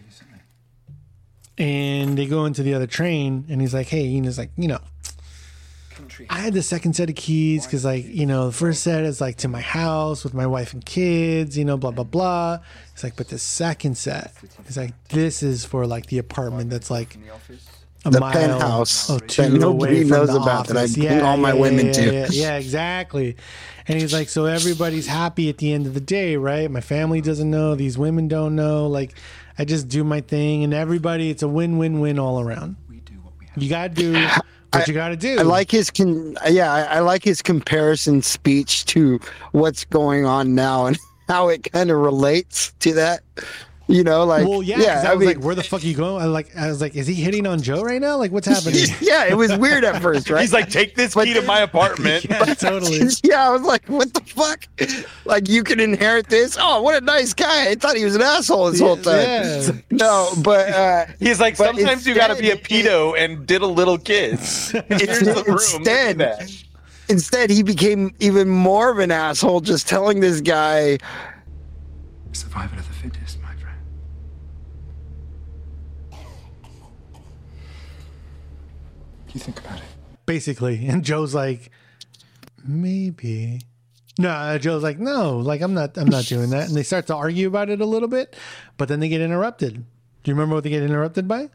And they go into the other train, and he's like, hey, and he's like, you know, I had the second set of keys because, like, you know, the first set is like to my house with my wife and kids, you know, blah, blah, blah. It's like, but the second set is like, this is for like the apartment that's like a The mile penthouse or that two nobody away from knows the about that I office. bring all my women to. Yeah, exactly. And he's like, so everybody's happy at the end of the day, right? My family doesn't know. These women don't know. Like, I just do my thing, and everybody, it's a win-win-win all around. You got to do what you got to do. I like his I like his comparison speech to what's going on now and how it kind of relates to that. You know, like, well, yeah, 'cause I was like, where the fuck are you going? I was like, is he hitting on Joe right now? Like, what's happening? Yeah, it was weird at first, right? He's like, take this key to my apartment. Yeah, totally. Yeah, I was like, what the fuck? Like, you can inherit this? Oh, what a nice guy. I thought he was an asshole this whole time. Yeah. No, but he's like, but sometimes you got to be a pedo and diddle little kids. Here's the room. to do that. Instead, he became even more of an asshole just telling this guy, Survival of the fittest, my friend. You think about it. Basically. And Joe's like, maybe. No, Joe's like, no, like I'm not doing that. And they start to argue about it a little bit, but then they get interrupted. Do you remember what they get interrupted by?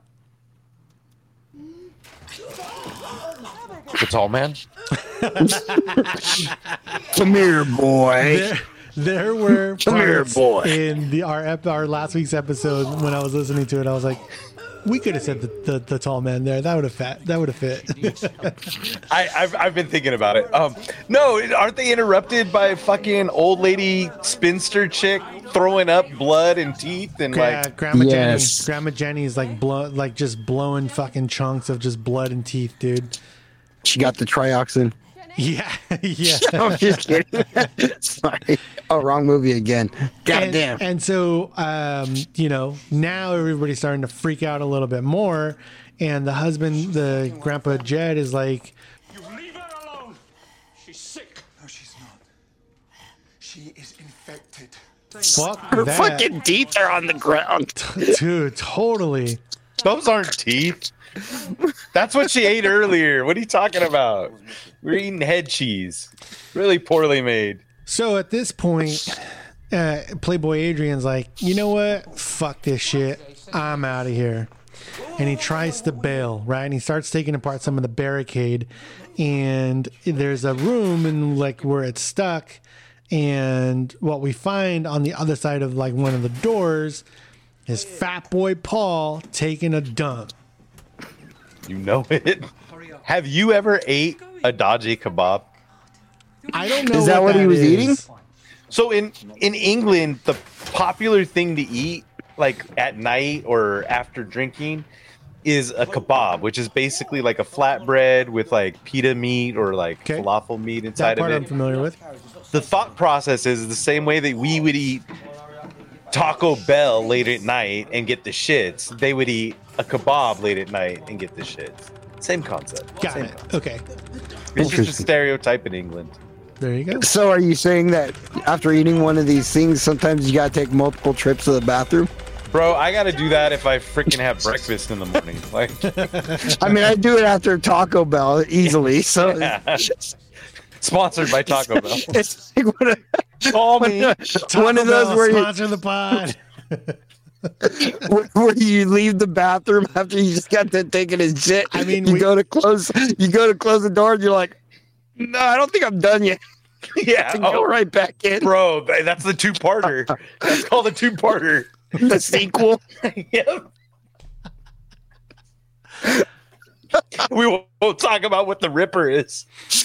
The tall man. Come here, boy. There were Come here, parts boy. in our last week's episode when I was listening to it. I was like, we could have said the tall man there. That would have fit. I've been thinking about it. No, aren't they interrupted by a fucking old lady spinster chick throwing up blood and teeth and like Grandma Yes. Jenny. Grandma Jenny's like just blowing fucking chunks of just blood and teeth, dude. She got the trioxin. Yeah, yeah. I'm just kidding. Sorry. Oh, wrong movie again. Goddamn. And so, now everybody's starting to freak out a little bit more. And the husband, the Grandpa Jed, is like, You leave her alone. She's sick. No, she's not. She is infected. fuck Her that. fucking teeth are on the ground. Dude, totally. those aren't teeth. That's what she ate earlier. What are you talking about? We're eating head cheese. Really poorly made. So at this point, Playboy Adrian's like, you know what? Fuck this shit. I'm out of here. And he tries to bail, right? And he starts taking apart some of the barricade. And there's a room in like where it's stuck. And what we find on the other side of like one of the doors is Fat Boy Paul taking a dump. You know it. Have you ever ate a dodgy kebab? I don't know. Is that what he was eating? So in England, the popular thing to eat, like at night or after drinking, is a kebab, which is basically like a flatbread with like pita meat or like falafel meat That inside part of I'm it. familiar with. The thought process is the same way that we would eat Taco Bell late at night and get the shits. They would eat a kebab late at night and get the shits. Same concept. Got Same it. concept. Okay. It's just a stereotype in England. There you go. So are you saying that after eating one of these things, sometimes you gotta take multiple trips to the bathroom? Bro, I gotta do that if I freaking have breakfast in the morning. Like, I mean, I do it after Taco Bell easily. So sponsored by Taco Bell. it's like Call me. one of those where you, sponsor the pod. where you leave the bathroom after you just got done taking a shit. I mean, you go to close the door and you're like, no, I don't think I'm done yet. Yeah, Go right back in. Bro, that's the two-parter. That's called a two-parter. The sequel. Yep. We won't talk about what the Ripper is.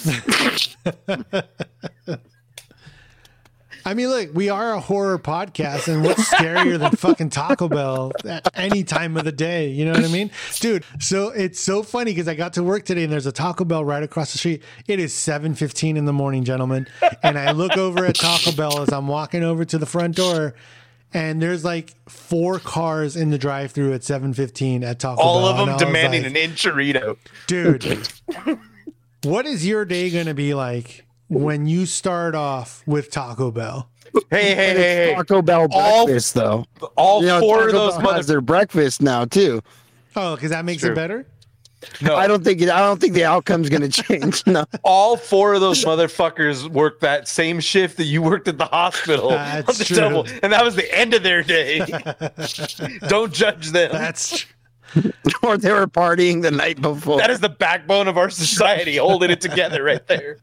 I mean, look, we are a horror podcast, and what's scarier than fucking Taco Bell at any time of the day? You know what I mean? Dude, so it's so funny because I got to work today and there's a Taco Bell right across the street. It is 7:15 in the morning, gentlemen. And I look over at Taco Bell as I'm walking over to the front door, and there's like 4 cars in the drive-thru at 7:15 at Taco Bell. All of And them I was demanding like, an enchilada. Dude, what is your day going to be like when you start off with Taco Bell? Hey. Taco Bell breakfast, though. All You know, 4 Taco of those Bell has their breakfast now too. Oh, because that makes True. it better? No, I don't think the outcome's going to change. No. all 4 of those motherfuckers worked that same shift that you worked at the hospital on That's the true. double, and that was the end of their day. Don't judge them. That's Or they were partying the night before. That is the backbone of our society, holding it together right there.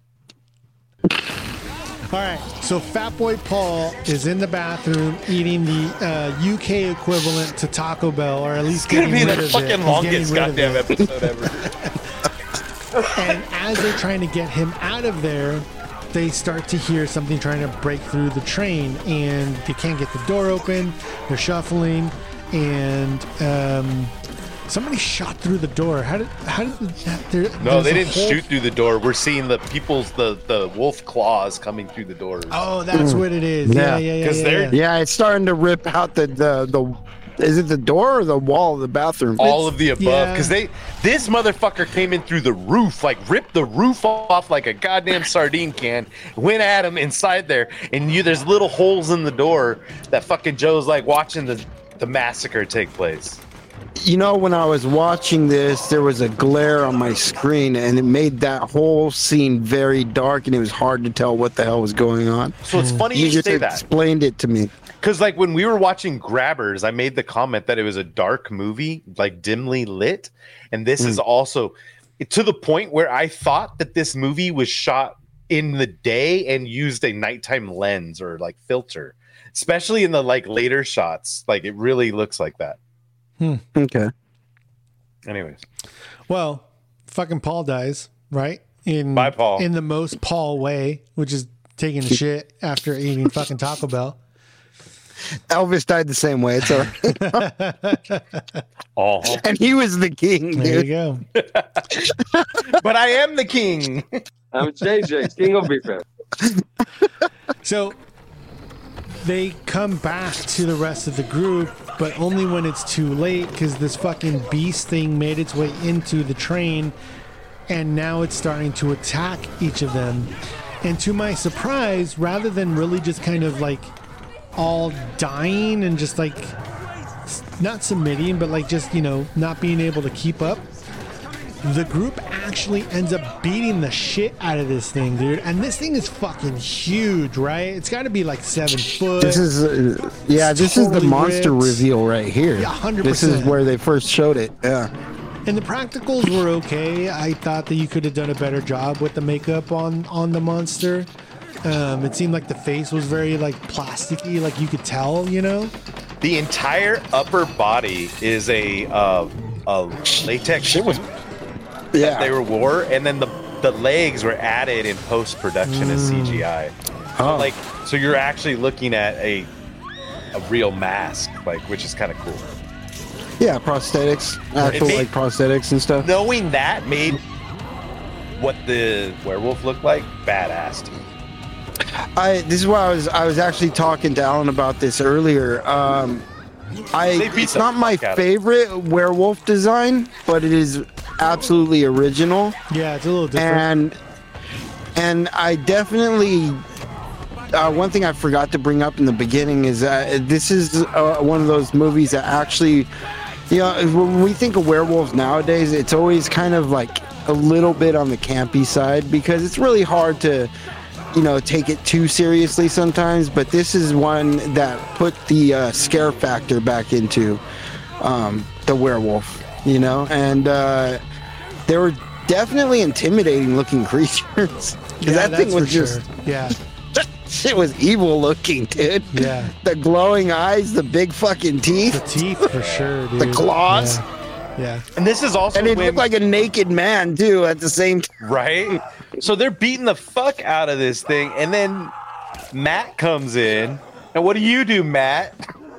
all right. So Fat Boy Paul is in the bathroom eating the UK equivalent to Taco Bell, or at least It's gonna getting be rid the of it. fucking He's longest getting rid of goddamn it. episode ever. And as they're trying to get him out of there, they start to hear something trying to break through the train, and they can't get the door open. They're shuffling, and somebody shot through the door. How did No, they didn't shoot through the door. We're seeing the wolf claws coming through the doors. Oh, that's what it is. Yeah. Because they're Yeah, it's starting to rip out the is it the door or the wall of the bathroom? all of the above. yeah. Because this motherfucker came in through the roof, like ripped the roof off like a goddamn sardine can, went at him inside there, and there's little holes in the door that fucking Joe's like watching the massacre take place. you know, when I was watching this, there was a glare on my screen, and it made that whole scene very dark, and it was hard to tell what the hell was going on. So it's funny you you just say that. explained it to me. Because like when we were watching Grabbers, I made the comment that it was a dark movie, like dimly lit. And this is also to the point where I thought that this movie was shot in the day and used a nighttime lens or like filter, especially in the like later shots. Like it really looks like that. Okay. Anyways. Well, fucking Paul dies, right? Bye, Paul. In the most Paul way, which is taking a shit after eating fucking Taco Bell. Elvis died the same way. It's all right. Oh. And he was the king, dude. There you go. But I am the king. I'm JJ, king of beef. So they come back to the rest of the group, but only when it's too late because this fucking beast thing made its way into the train, and now it's starting to attack each of them. And to my surprise, rather than really just kind of like all dying and just like not submitting, but like just, you know, not being able to keep up, the group actually ends up beating the shit out of this thing, dude. And this thing is fucking huge, right? It's got to be like 7 foot. This is this is the monster reveal right here. Yeah, 100%. This is where they first showed it. Yeah. And the practicals were okay. I thought that you could have done a better job with the makeup on the monster. It seemed like the face was very like plasticky, like you could tell, you know. The entire upper body is a latex suit that they wore, and then the legs were added in post production as CGI. So you're actually looking at a real mask, like, which is kind of cool. Yeah, prosthetics, actual like prosthetics and stuff. Knowing that made what the werewolf looked like badass to me. This is why I was actually talking to Alan about this earlier. It's not my favorite werewolf design, but it is absolutely original. Yeah, it's a little different. And I definitely one thing I forgot to bring up in the beginning is that this is one of those movies that actually, you know, when we think of werewolves nowadays, it's always kind of like a little bit on the campy side because it's really hard to, you know, take it too seriously sometimes. But this is one that put the scare factor back into the werewolf, you know, and they were definitely intimidating looking creatures. Yeah, that thing was just shit was evil looking, dude. Yeah. The glowing eyes, the big fucking teeth. The teeth for sure, dude. The claws. Yeah. And this is also and it looked like a naked man too at the same time. Right? So they're beating the fuck out of this thing, and then Matt comes in. And what do you do, Matt?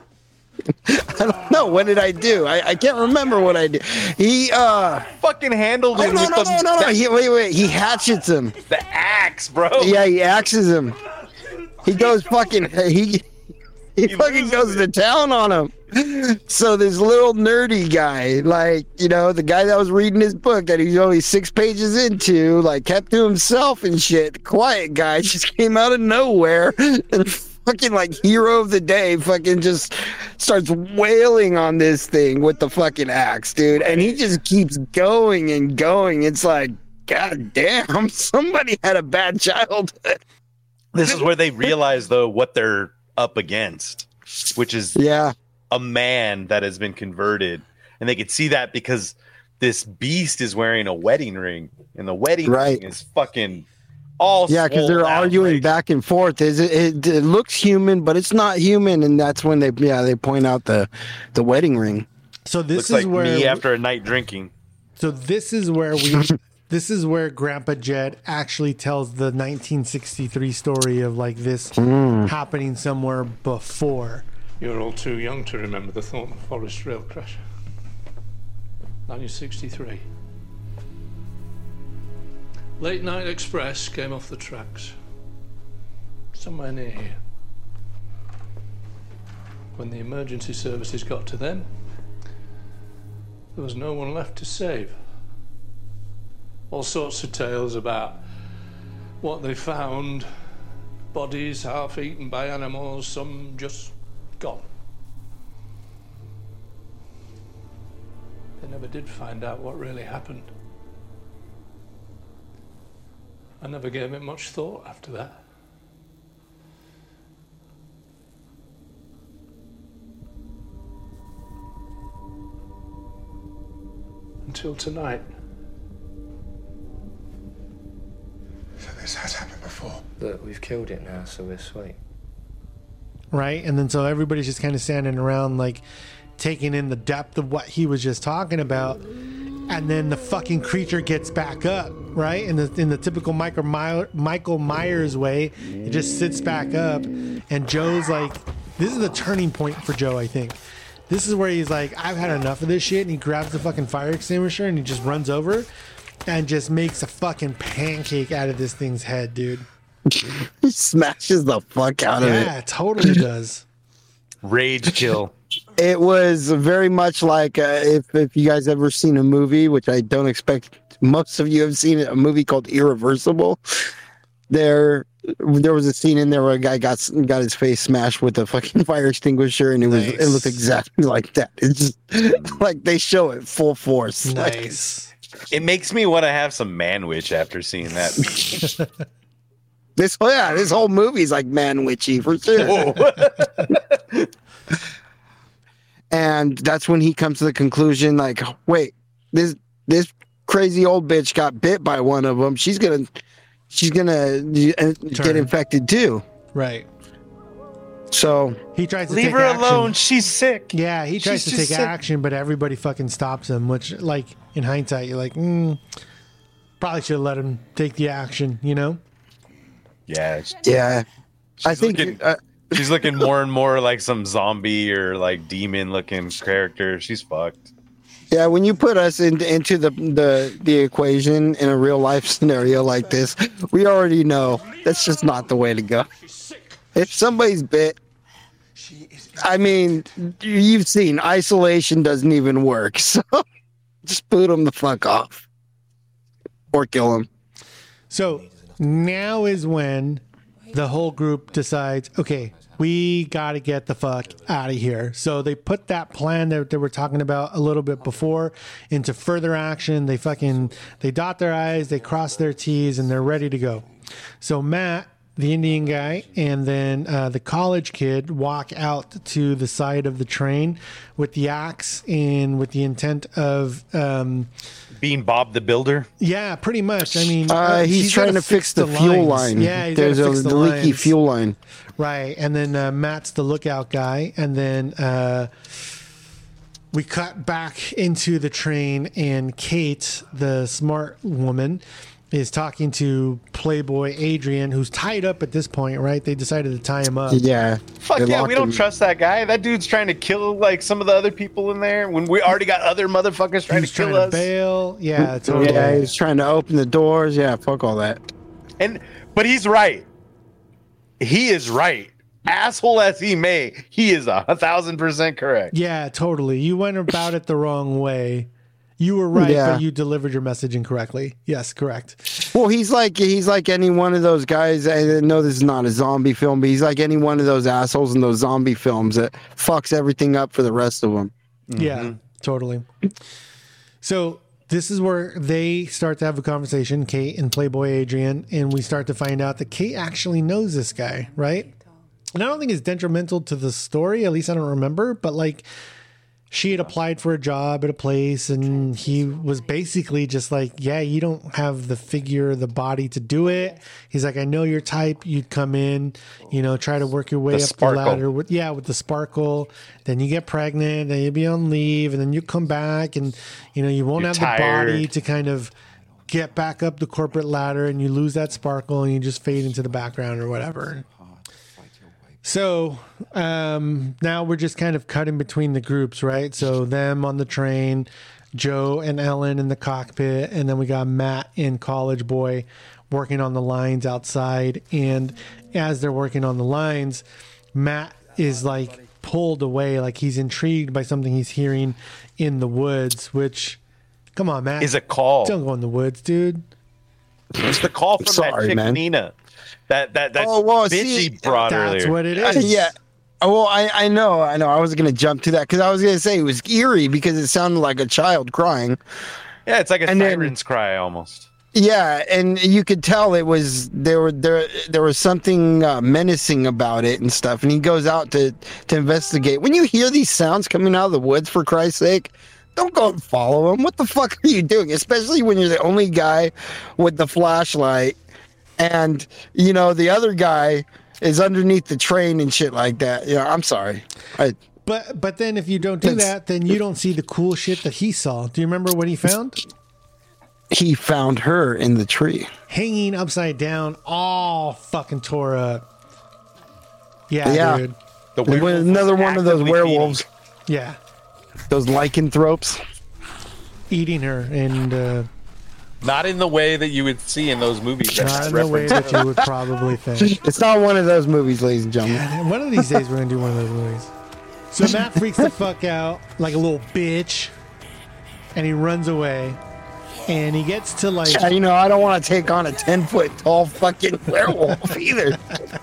I don't know. What did I do? I can't remember what I did. He fucking handled him. No. Wait. He hatchets him. The axe, bro. Yeah, he axes him. He goes fucking he fucking goes to town on him. So this little nerdy guy, like, you know, the guy that was reading his book that he's only 6 pages into, like, kept to himself and shit. The quiet guy just came out of nowhere and fucking like hero of the day fucking just starts wailing on this thing with the fucking axe, dude. And he just keeps going and going. It's like, God damn, somebody had a bad childhood. This is where they realize, though, what they're up against, which is a man that has been converted. And they could see that because this beast is wearing a wedding ring, and the wedding ring is fucking all because they're arguing back and forth. It looks human, but it's not human, and that's when they point out the wedding ring. So this looks is like where me after a night drinking. So this is where this is where Grandpa Jed actually tells the 1963 story of like this happening somewhere before. You're all too young to remember the Thornton Forest rail crash. 1963. Late Night Express came off the tracks. Somewhere near here. When the emergency services got to them, there was no one left to save. All sorts of tales about what they found. Bodies half eaten by animals, some just gone. never did find out what really happened. I never gave it much thought after that. Until tonight. So this has happened before. Look, we've killed it now, so we're sweet. Right? And then so everybody's just kind of standing around, like, taking in the depth of what he was just talking about. And then the fucking creature gets back up, right? In the typical Michael Myers way, it just sits back up. And Joe's like, this is the turning point for Joe, I think. This is where he's like, I've had enough of this shit. And he grabs the fucking fire extinguisher and he just runs over and just makes a fucking pancake out of this thing's head, dude. He smashes the fuck out of it. Yeah, totally does. Rage kill. It was very much like if you guys ever seen a movie, which I don't expect most of you have seen it, a movie called Irreversible. There was a scene in there where a guy got his face smashed with a fucking fire extinguisher, and it looked exactly like that. It's just like they show it full force. Nice. It makes me want to have some man-witch after seeing that. This whole movie's like man-witchy for sure. And that's when he comes to the conclusion, like, wait, this crazy old bitch got bit by one of them. She's gonna get infected too. Right. So he tries to leave take her action. alone. She's sick. Yeah, he tries She's to just take sick. action, but everybody fucking stops him. Which, like, in hindsight, you're like, probably should have let him take the action. You know? Yeah. Yeah. I think she's looking more and more like some zombie or like demon looking character. She's fucked. Yeah, when you put us into the equation in a real life scenario like this, we already know that's just not the way to go. If somebody's bit, I mean, you've seen isolation doesn't even work. So just boot them the fuck off or kill them. So now is when the whole group decides, okay, we got to get the fuck out of here. So they put that plan that they were talking about a little bit before into further action. They dot their I's, they cross their T's, and they're ready to go. So Matt, the Indian guy, and then the college kid walk out to the side of the train with the axe and with the intent of being Bob the Builder. Yeah, pretty much. I mean, he's trying to fix the fuel line. Yeah, he's there's gotta fix the leaky lines. fuel line. Right, and then Matt's the lookout guy, and then we cut back into the train, and Kate, the smart woman, is talking to Playboy Adrian, who's tied up at this point, right? They decided to tie him up. Yeah. Fuck yeah, we don't trust that guy. That dude's trying to kill like some of the other people in there when we already got other motherfuckers trying to kill us. Bail. Yeah, totally. Yeah, he's trying to open the doors. Yeah, fuck all that. But he's right. He is right. Asshole as he may, he is 1,000% correct. Yeah, totally. You went about it the wrong way. You were right, Yeah. but you delivered your message incorrectly. Yes, correct. Well, he's like any one of those guys. I know this is not a zombie film, but he's like any one of those assholes in those zombie films that fucks everything up for the rest of them. Yeah, totally. So this is where they start to have a conversation, Kate and Playboy Adrian, and we start to find out that Kate actually knows this guy, right? And I don't think it's detrimental to the story, at least I don't remember, but like she had applied for a job at a place and he was basically just like, yeah, you don't have the figure, the body to do it. He's like, I know your type. You'd come in, try to work your way up the ladder with the sparkle. Then you get pregnant, then you'll be on leave, and then you come back and, you won't have tired. the body to kind of get back up the corporate ladder, and you lose that sparkle and you just fade into the background or whatever. So now we're just kind of cutting between the groups, right? So them on the train, Joe and Ellen in the cockpit, and then we got Matt and College Boy working on the lines outside. And as they're working on the lines, Matt is like pulled away, like he's intrigued by something he's hearing in the woods, which, come on, Matt. Is a call. Don't go in the woods, dude. It's the call from that chick, man. Nina. That bitch he brought That's earlier. what it is. Yeah. well, I know. I was going to jump to that because I was going to say it was eerie because it sounded like a child crying. Yeah, it's like a siren's cry almost. Yeah, and you could tell it was there was something menacing about it and stuff. And he goes out to investigate. When you hear these sounds coming out of the woods, for Christ's sake, don't go and follow him. What the fuck are you doing? Especially when you're the only guy with the flashlight, and you know the other guy is underneath the train and shit like that. Yeah, I'm sorry. But then if you don't do that, then you don't see the cool shit that he saw. Do you remember what he found? He found her in the tree, hanging upside down, all fucking tore up. Yeah. Dude. Another one of those werewolves. Yeah. Those lycanthropes. Eating her and... not in the way that you would see in those movies. Not in the way that you would probably think. It's not one of those movies, ladies and gentlemen. Yeah, one of these days we're going to do one of those movies. So Matt freaks the fuck out like a little bitch. And he runs away. And he gets to like... Yeah, you know, I don't want to take on a 10-foot tall fucking werewolf either.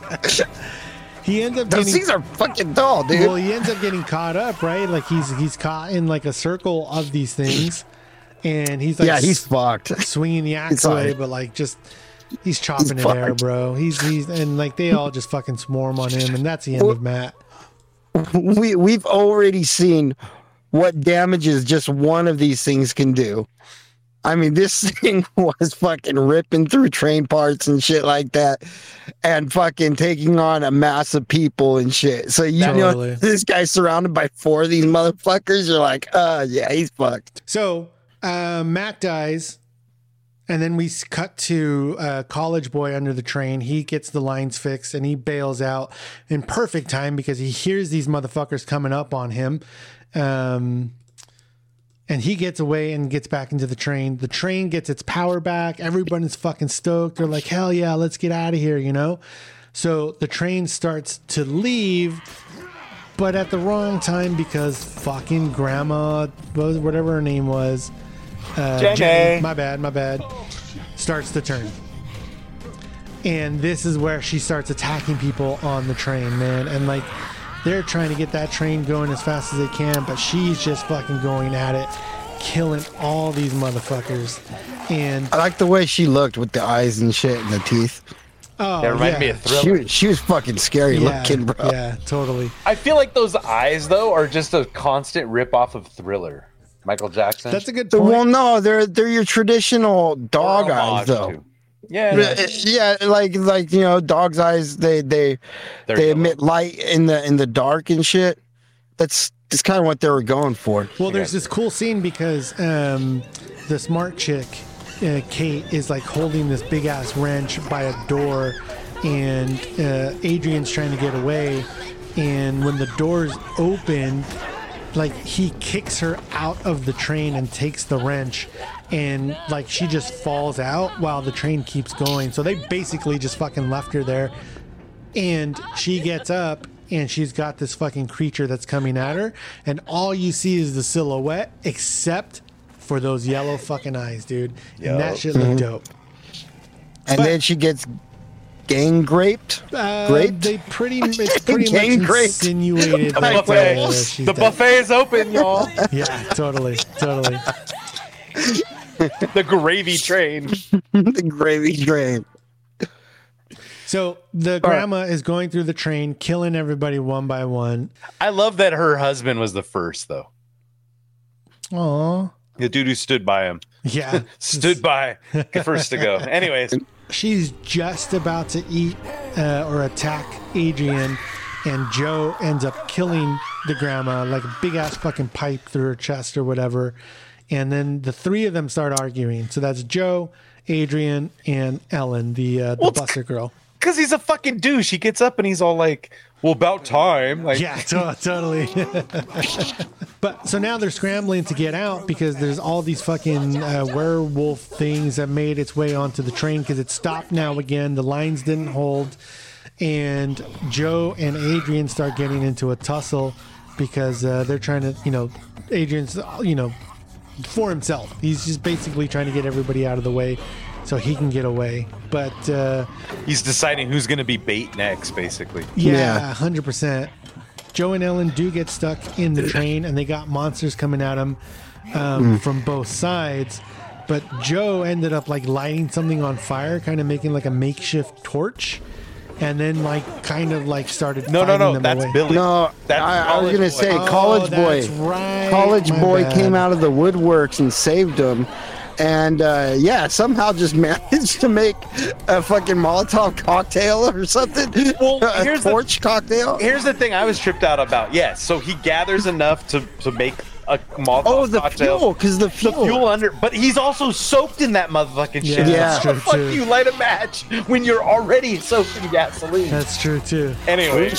He ends up Those getting... things are fucking tall, dude. Well, he ends up getting caught up, right? Like he's caught in like a circle of these things. And he's like... Yeah, he's fucked. Swinging the axe away, but like just... He's chopping it there, bro. He's and like they all just fucking swarm on him. And that's the end of Matt. We've already seen what damages just one of these things can do. I mean, this thing was fucking ripping through train parts and shit like that and fucking taking on a mass of people and shit. So, you know, this guy's surrounded by 4 of these motherfuckers. You're like, yeah, he's fucked. So, Matt dies. And then we cut to a college boy under the train. He gets the lines fixed and he bails out in perfect time because he hears these motherfuckers coming up on him. And he gets away and gets back into the train. The train gets its power back. Everybody's fucking stoked. They're like, hell yeah, let's get out of here, you know? So the train starts to leave, but at the wrong time because fucking grandma, whatever her name was, Jenny, my bad, starts to turn. And this is where she starts attacking people on the train, man. And like, they're trying to get that train going as fast as they can, but she's just fucking going at it, killing all these motherfuckers. And I like the way she looked with the eyes and shit and the teeth. Oh, that reminded me of Thriller. She was fucking scary looking, bro. Yeah, totally. I feel like those eyes, though, are just a constant rip-off of Thriller. Michael Jackson. That's a good point. Well, no, they're your traditional dog eyes, though. Yeah, yeah, like you know, dog's eyes. They emit light in the dark and shit. That's kind of what they were going for. Well, there's this cool scene because the smart chick, Kate, is like holding this big ass wrench by a door, and Adrian's trying to get away. And when the doors open, like he kicks her out of the train and takes the wrench. And like she just falls out while the train keeps going. So they basically just fucking left her there. And she gets up and she's got this fucking creature that's coming at her. And all you see is the silhouette except for those yellow fucking eyes, dude. And that shit looked dope. And then she gets gang raped. It's pretty much insinuated that the buffet is open, y'all. Yeah, totally. The gravy train. The gravy train. So the grandma is going through the train, killing everybody one by one. I love that her husband was the first, though. Aw. The dude who stood by him. Yeah. Stood by first to go. Anyways. She's just about to eat or attack Adrian, and Joe ends up killing the grandma like a big ass fucking pipe through her chest or whatever. And then the 3 of them start arguing. So that's Joe, Adrian, and Ellen, the busser girl. Because he's a fucking douche. He gets up and he's all like, well, about time. Like, yeah, totally. But so now they're scrambling to get out because there's all these fucking werewolf things that made its way onto the train because it stopped now again. The lines didn't hold. And Joe and Adrian start getting into a tussle because they're trying to, you know, Adrian's, you know, for himself. He's just basically trying to get everybody out of the way so he can get away. But he's deciding who's going to be bait next, basically. Yeah, 100%. Joe and Ellen do get stuck in the train, and they got monsters coming at them from both sides. But Joe ended up like lighting something on fire, kind of making like a makeshift torch, and then like kind of like started. No, them that's away. Billy. No, That's I was gonna say Oh, college boy. that's right. College My boy bad. came out of the woodworks and saved him. And somehow just managed to make a fucking Molotov cocktail or something. Well, a here's torch cocktail. Here's the thing I was tripped out about. Yes, so he gathers enough to make a Molotov Oh, the cocktail. fuel, because the fuel. under, but he's also soaked in that motherfucking Yeah, shit. that's How the true, fuck too. do you light a match when you're already soaked in gasoline? That's true too. Anyway,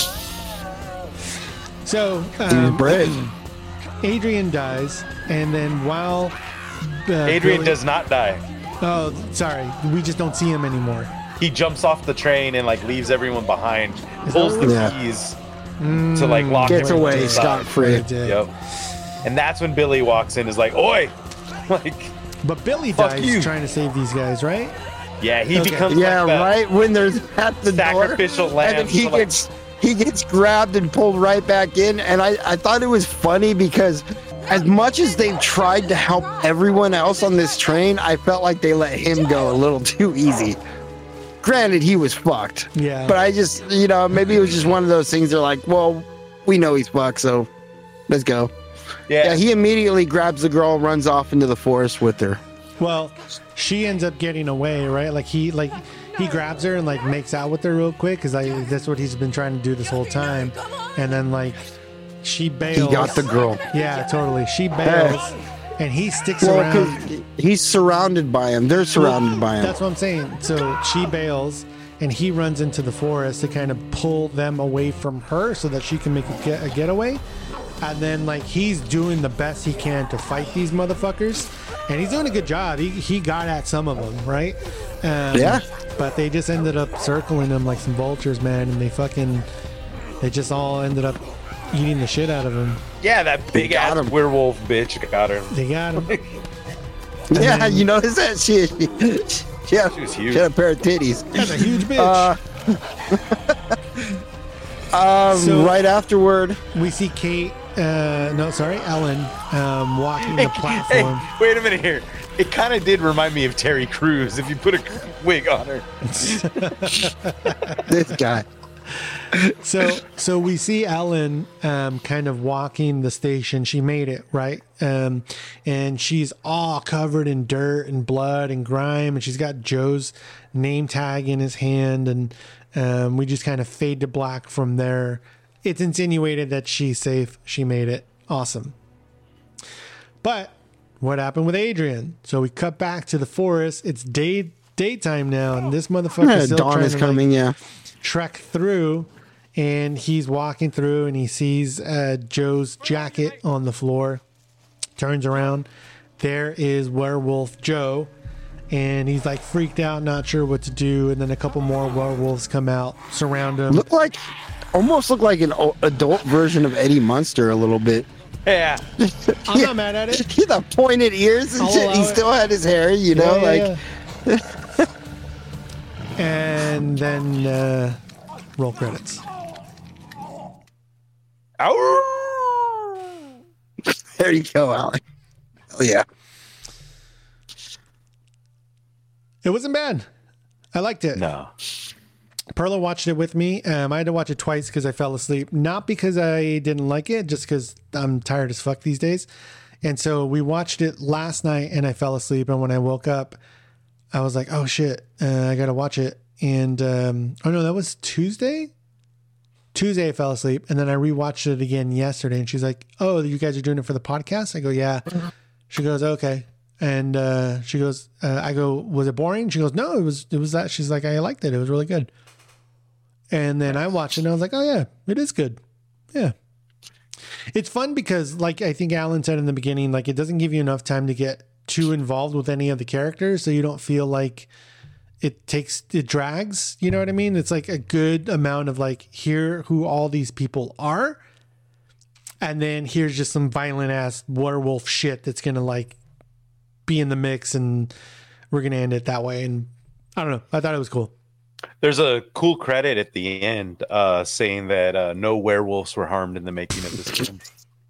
So He's brave. Adrian dies, and then while Adrian Billy- does not die. Oh, sorry, we just don't see him anymore. He jumps off the train and like leaves everyone behind. Pulls the Yeah. keys to like lock Gets everyone away inside. scot-free. Yep. And that's when Billy walks in. Is like, "Oi!" Like, But Billy Fuck dies you. trying to save these guys, right? yeah, he Okay. becomes Yeah, like the right when there's at the sacrificial door, lamb. and then he so, like, gets grabbed and pulled right back in. And I thought it was funny because as much as they've tried to help everyone else on this train, I felt like they let him go a little too easy. Granted, he was fucked. Yeah. But I just, maybe it was just one of those things. They're like, well, we know he's fucked, so let's go. Yeah, he immediately grabs the girl and runs off into the forest with her. Well, she ends up getting away, right? Like he grabs her and like makes out with her real quick because that's what he's been trying to do this whole time. And then like she bails. He got the girl. Yeah, totally. She bails, and he sticks Well, around. because he's surrounded by him. They're surrounded by him. That's what I'm saying. So she bails, and he runs into the forest to kind of pull them away from her so that she can make a getaway. And then, like, he's doing the best he can to fight these motherfuckers. And he's doing a good job. He got at some of them, right? Yeah. But they just ended up circling him like some vultures, man. And they just all ended up eating the shit out of him. yeah, that big ass werewolf bitch got her. They got him. Yeah, you notice that? She had was huge. She had a pair of titties. That's a huge bitch. Right afterward, we see Kate. Ellen walking the platform. Hey, wait a minute here. It kind of did remind me of Terry Crews if you put a wig on her. this guy. So we see Ellen kind of walking the station. She made it, right? And she's all covered in dirt and blood and grime, and she's got Joe's name tag in his hand, and we just kind of fade to black from there. It's insinuated that she's safe. She made it. Awesome. But what happened with Adrian? So we cut back to the forest. It's daytime now, and this motherfucker still dawn trying is to coming. Yeah. trek through, and he's walking through and he sees Joe's jacket on the floor. Turns around, there is werewolf Joe, and he's like freaked out, not sure what to do. And then a couple more werewolves come out, surround him. Almost look like an adult version of Eddie Munster a little bit. Yeah. I'm not mad at it. He had the pointed ears and I'll shit. allow He it. still had his hair, Yeah. And then roll credits. There you go, Alec. Oh yeah. It wasn't bad. I liked it. No. Perla watched it with me. I had to watch it twice because I fell asleep. Not because I didn't like it, just because I'm tired as fuck these days. And so we watched it last night and I fell asleep. And when I woke up, I was like, oh shit, I got to watch it. And, oh no, that was Tuesday? Tuesday I fell asleep. And then I rewatched it again yesterday. And she's like, oh, you guys are doing it for the podcast? I go, yeah. She goes, okay. And she goes, I go, was it boring? She goes, no, it was that. She's like, I liked it. It was really good. And then I watched it and I was like, oh yeah, it is good. Yeah. It's fun because, like I think Alan said in the beginning, like it doesn't give you enough time to get too involved with any of the characters. So you don't feel like it drags, you know what I mean? It's like a good amount of like, here who all these people are. And then here's just some violent ass werewolf shit that's going to like be in the mix, and we're going to end it that way. And I don't know. I thought it was cool. There's a cool credit at the end saying that no werewolves were harmed in the making of this film.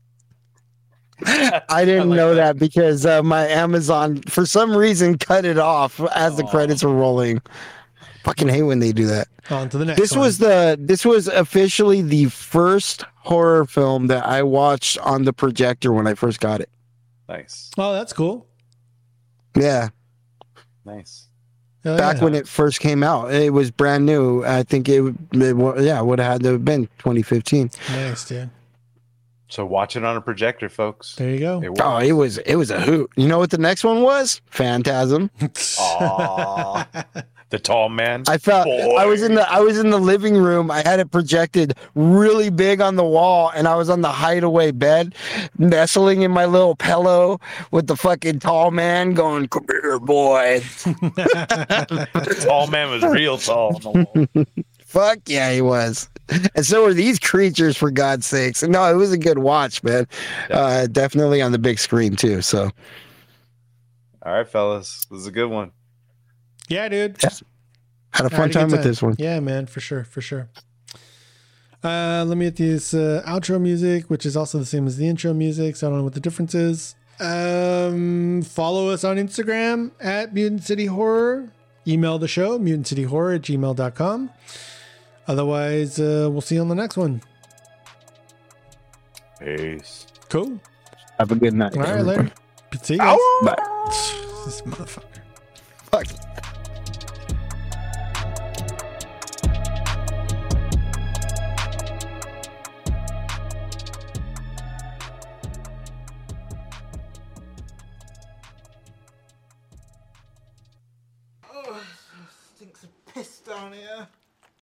I didn't know that because my Amazon, for some reason, cut it off as the credits were rolling. Fucking hate when they do that. On to the next This one. this was officially the first horror film that I watched on the projector when I first got it. Nice. Oh, that's cool. Yeah. Nice. Oh, Back yeah. when it first came out, it was brand new. I think it would have had to have been 2015. Nice, dude. So watch it on a projector, folks. There you go. Oh, it was a hoot. You know what the next one was? Phantasm. Aw. The tall man. I felt I was in the living room. I had it projected really big on the wall, and I was on the hideaway bed, nestling in my little pillow with the fucking tall man going, "Come here, boy." The tall man was real tall. Fuck yeah, he was. And so were these creatures, for God's sakes. No, it was a good watch, man. Definitely on the big screen too. So, all right, fellas, this is a good one. Yeah, dude. Had a fun time with this one. Yeah, man, for sure. Let me get this outro music, which is also the same as the intro music, so I don't know what the difference is. Follow us on Instagram at Mutant City Horror. Email the show, mutantcityhorror@gmail.com. Otherwise, we'll see you on the next one. Peace. Cool. Have a good night. All right, everybody. later. See you guys. Bye. This motherfucker. Fuck. Oh, stinks of piss down here.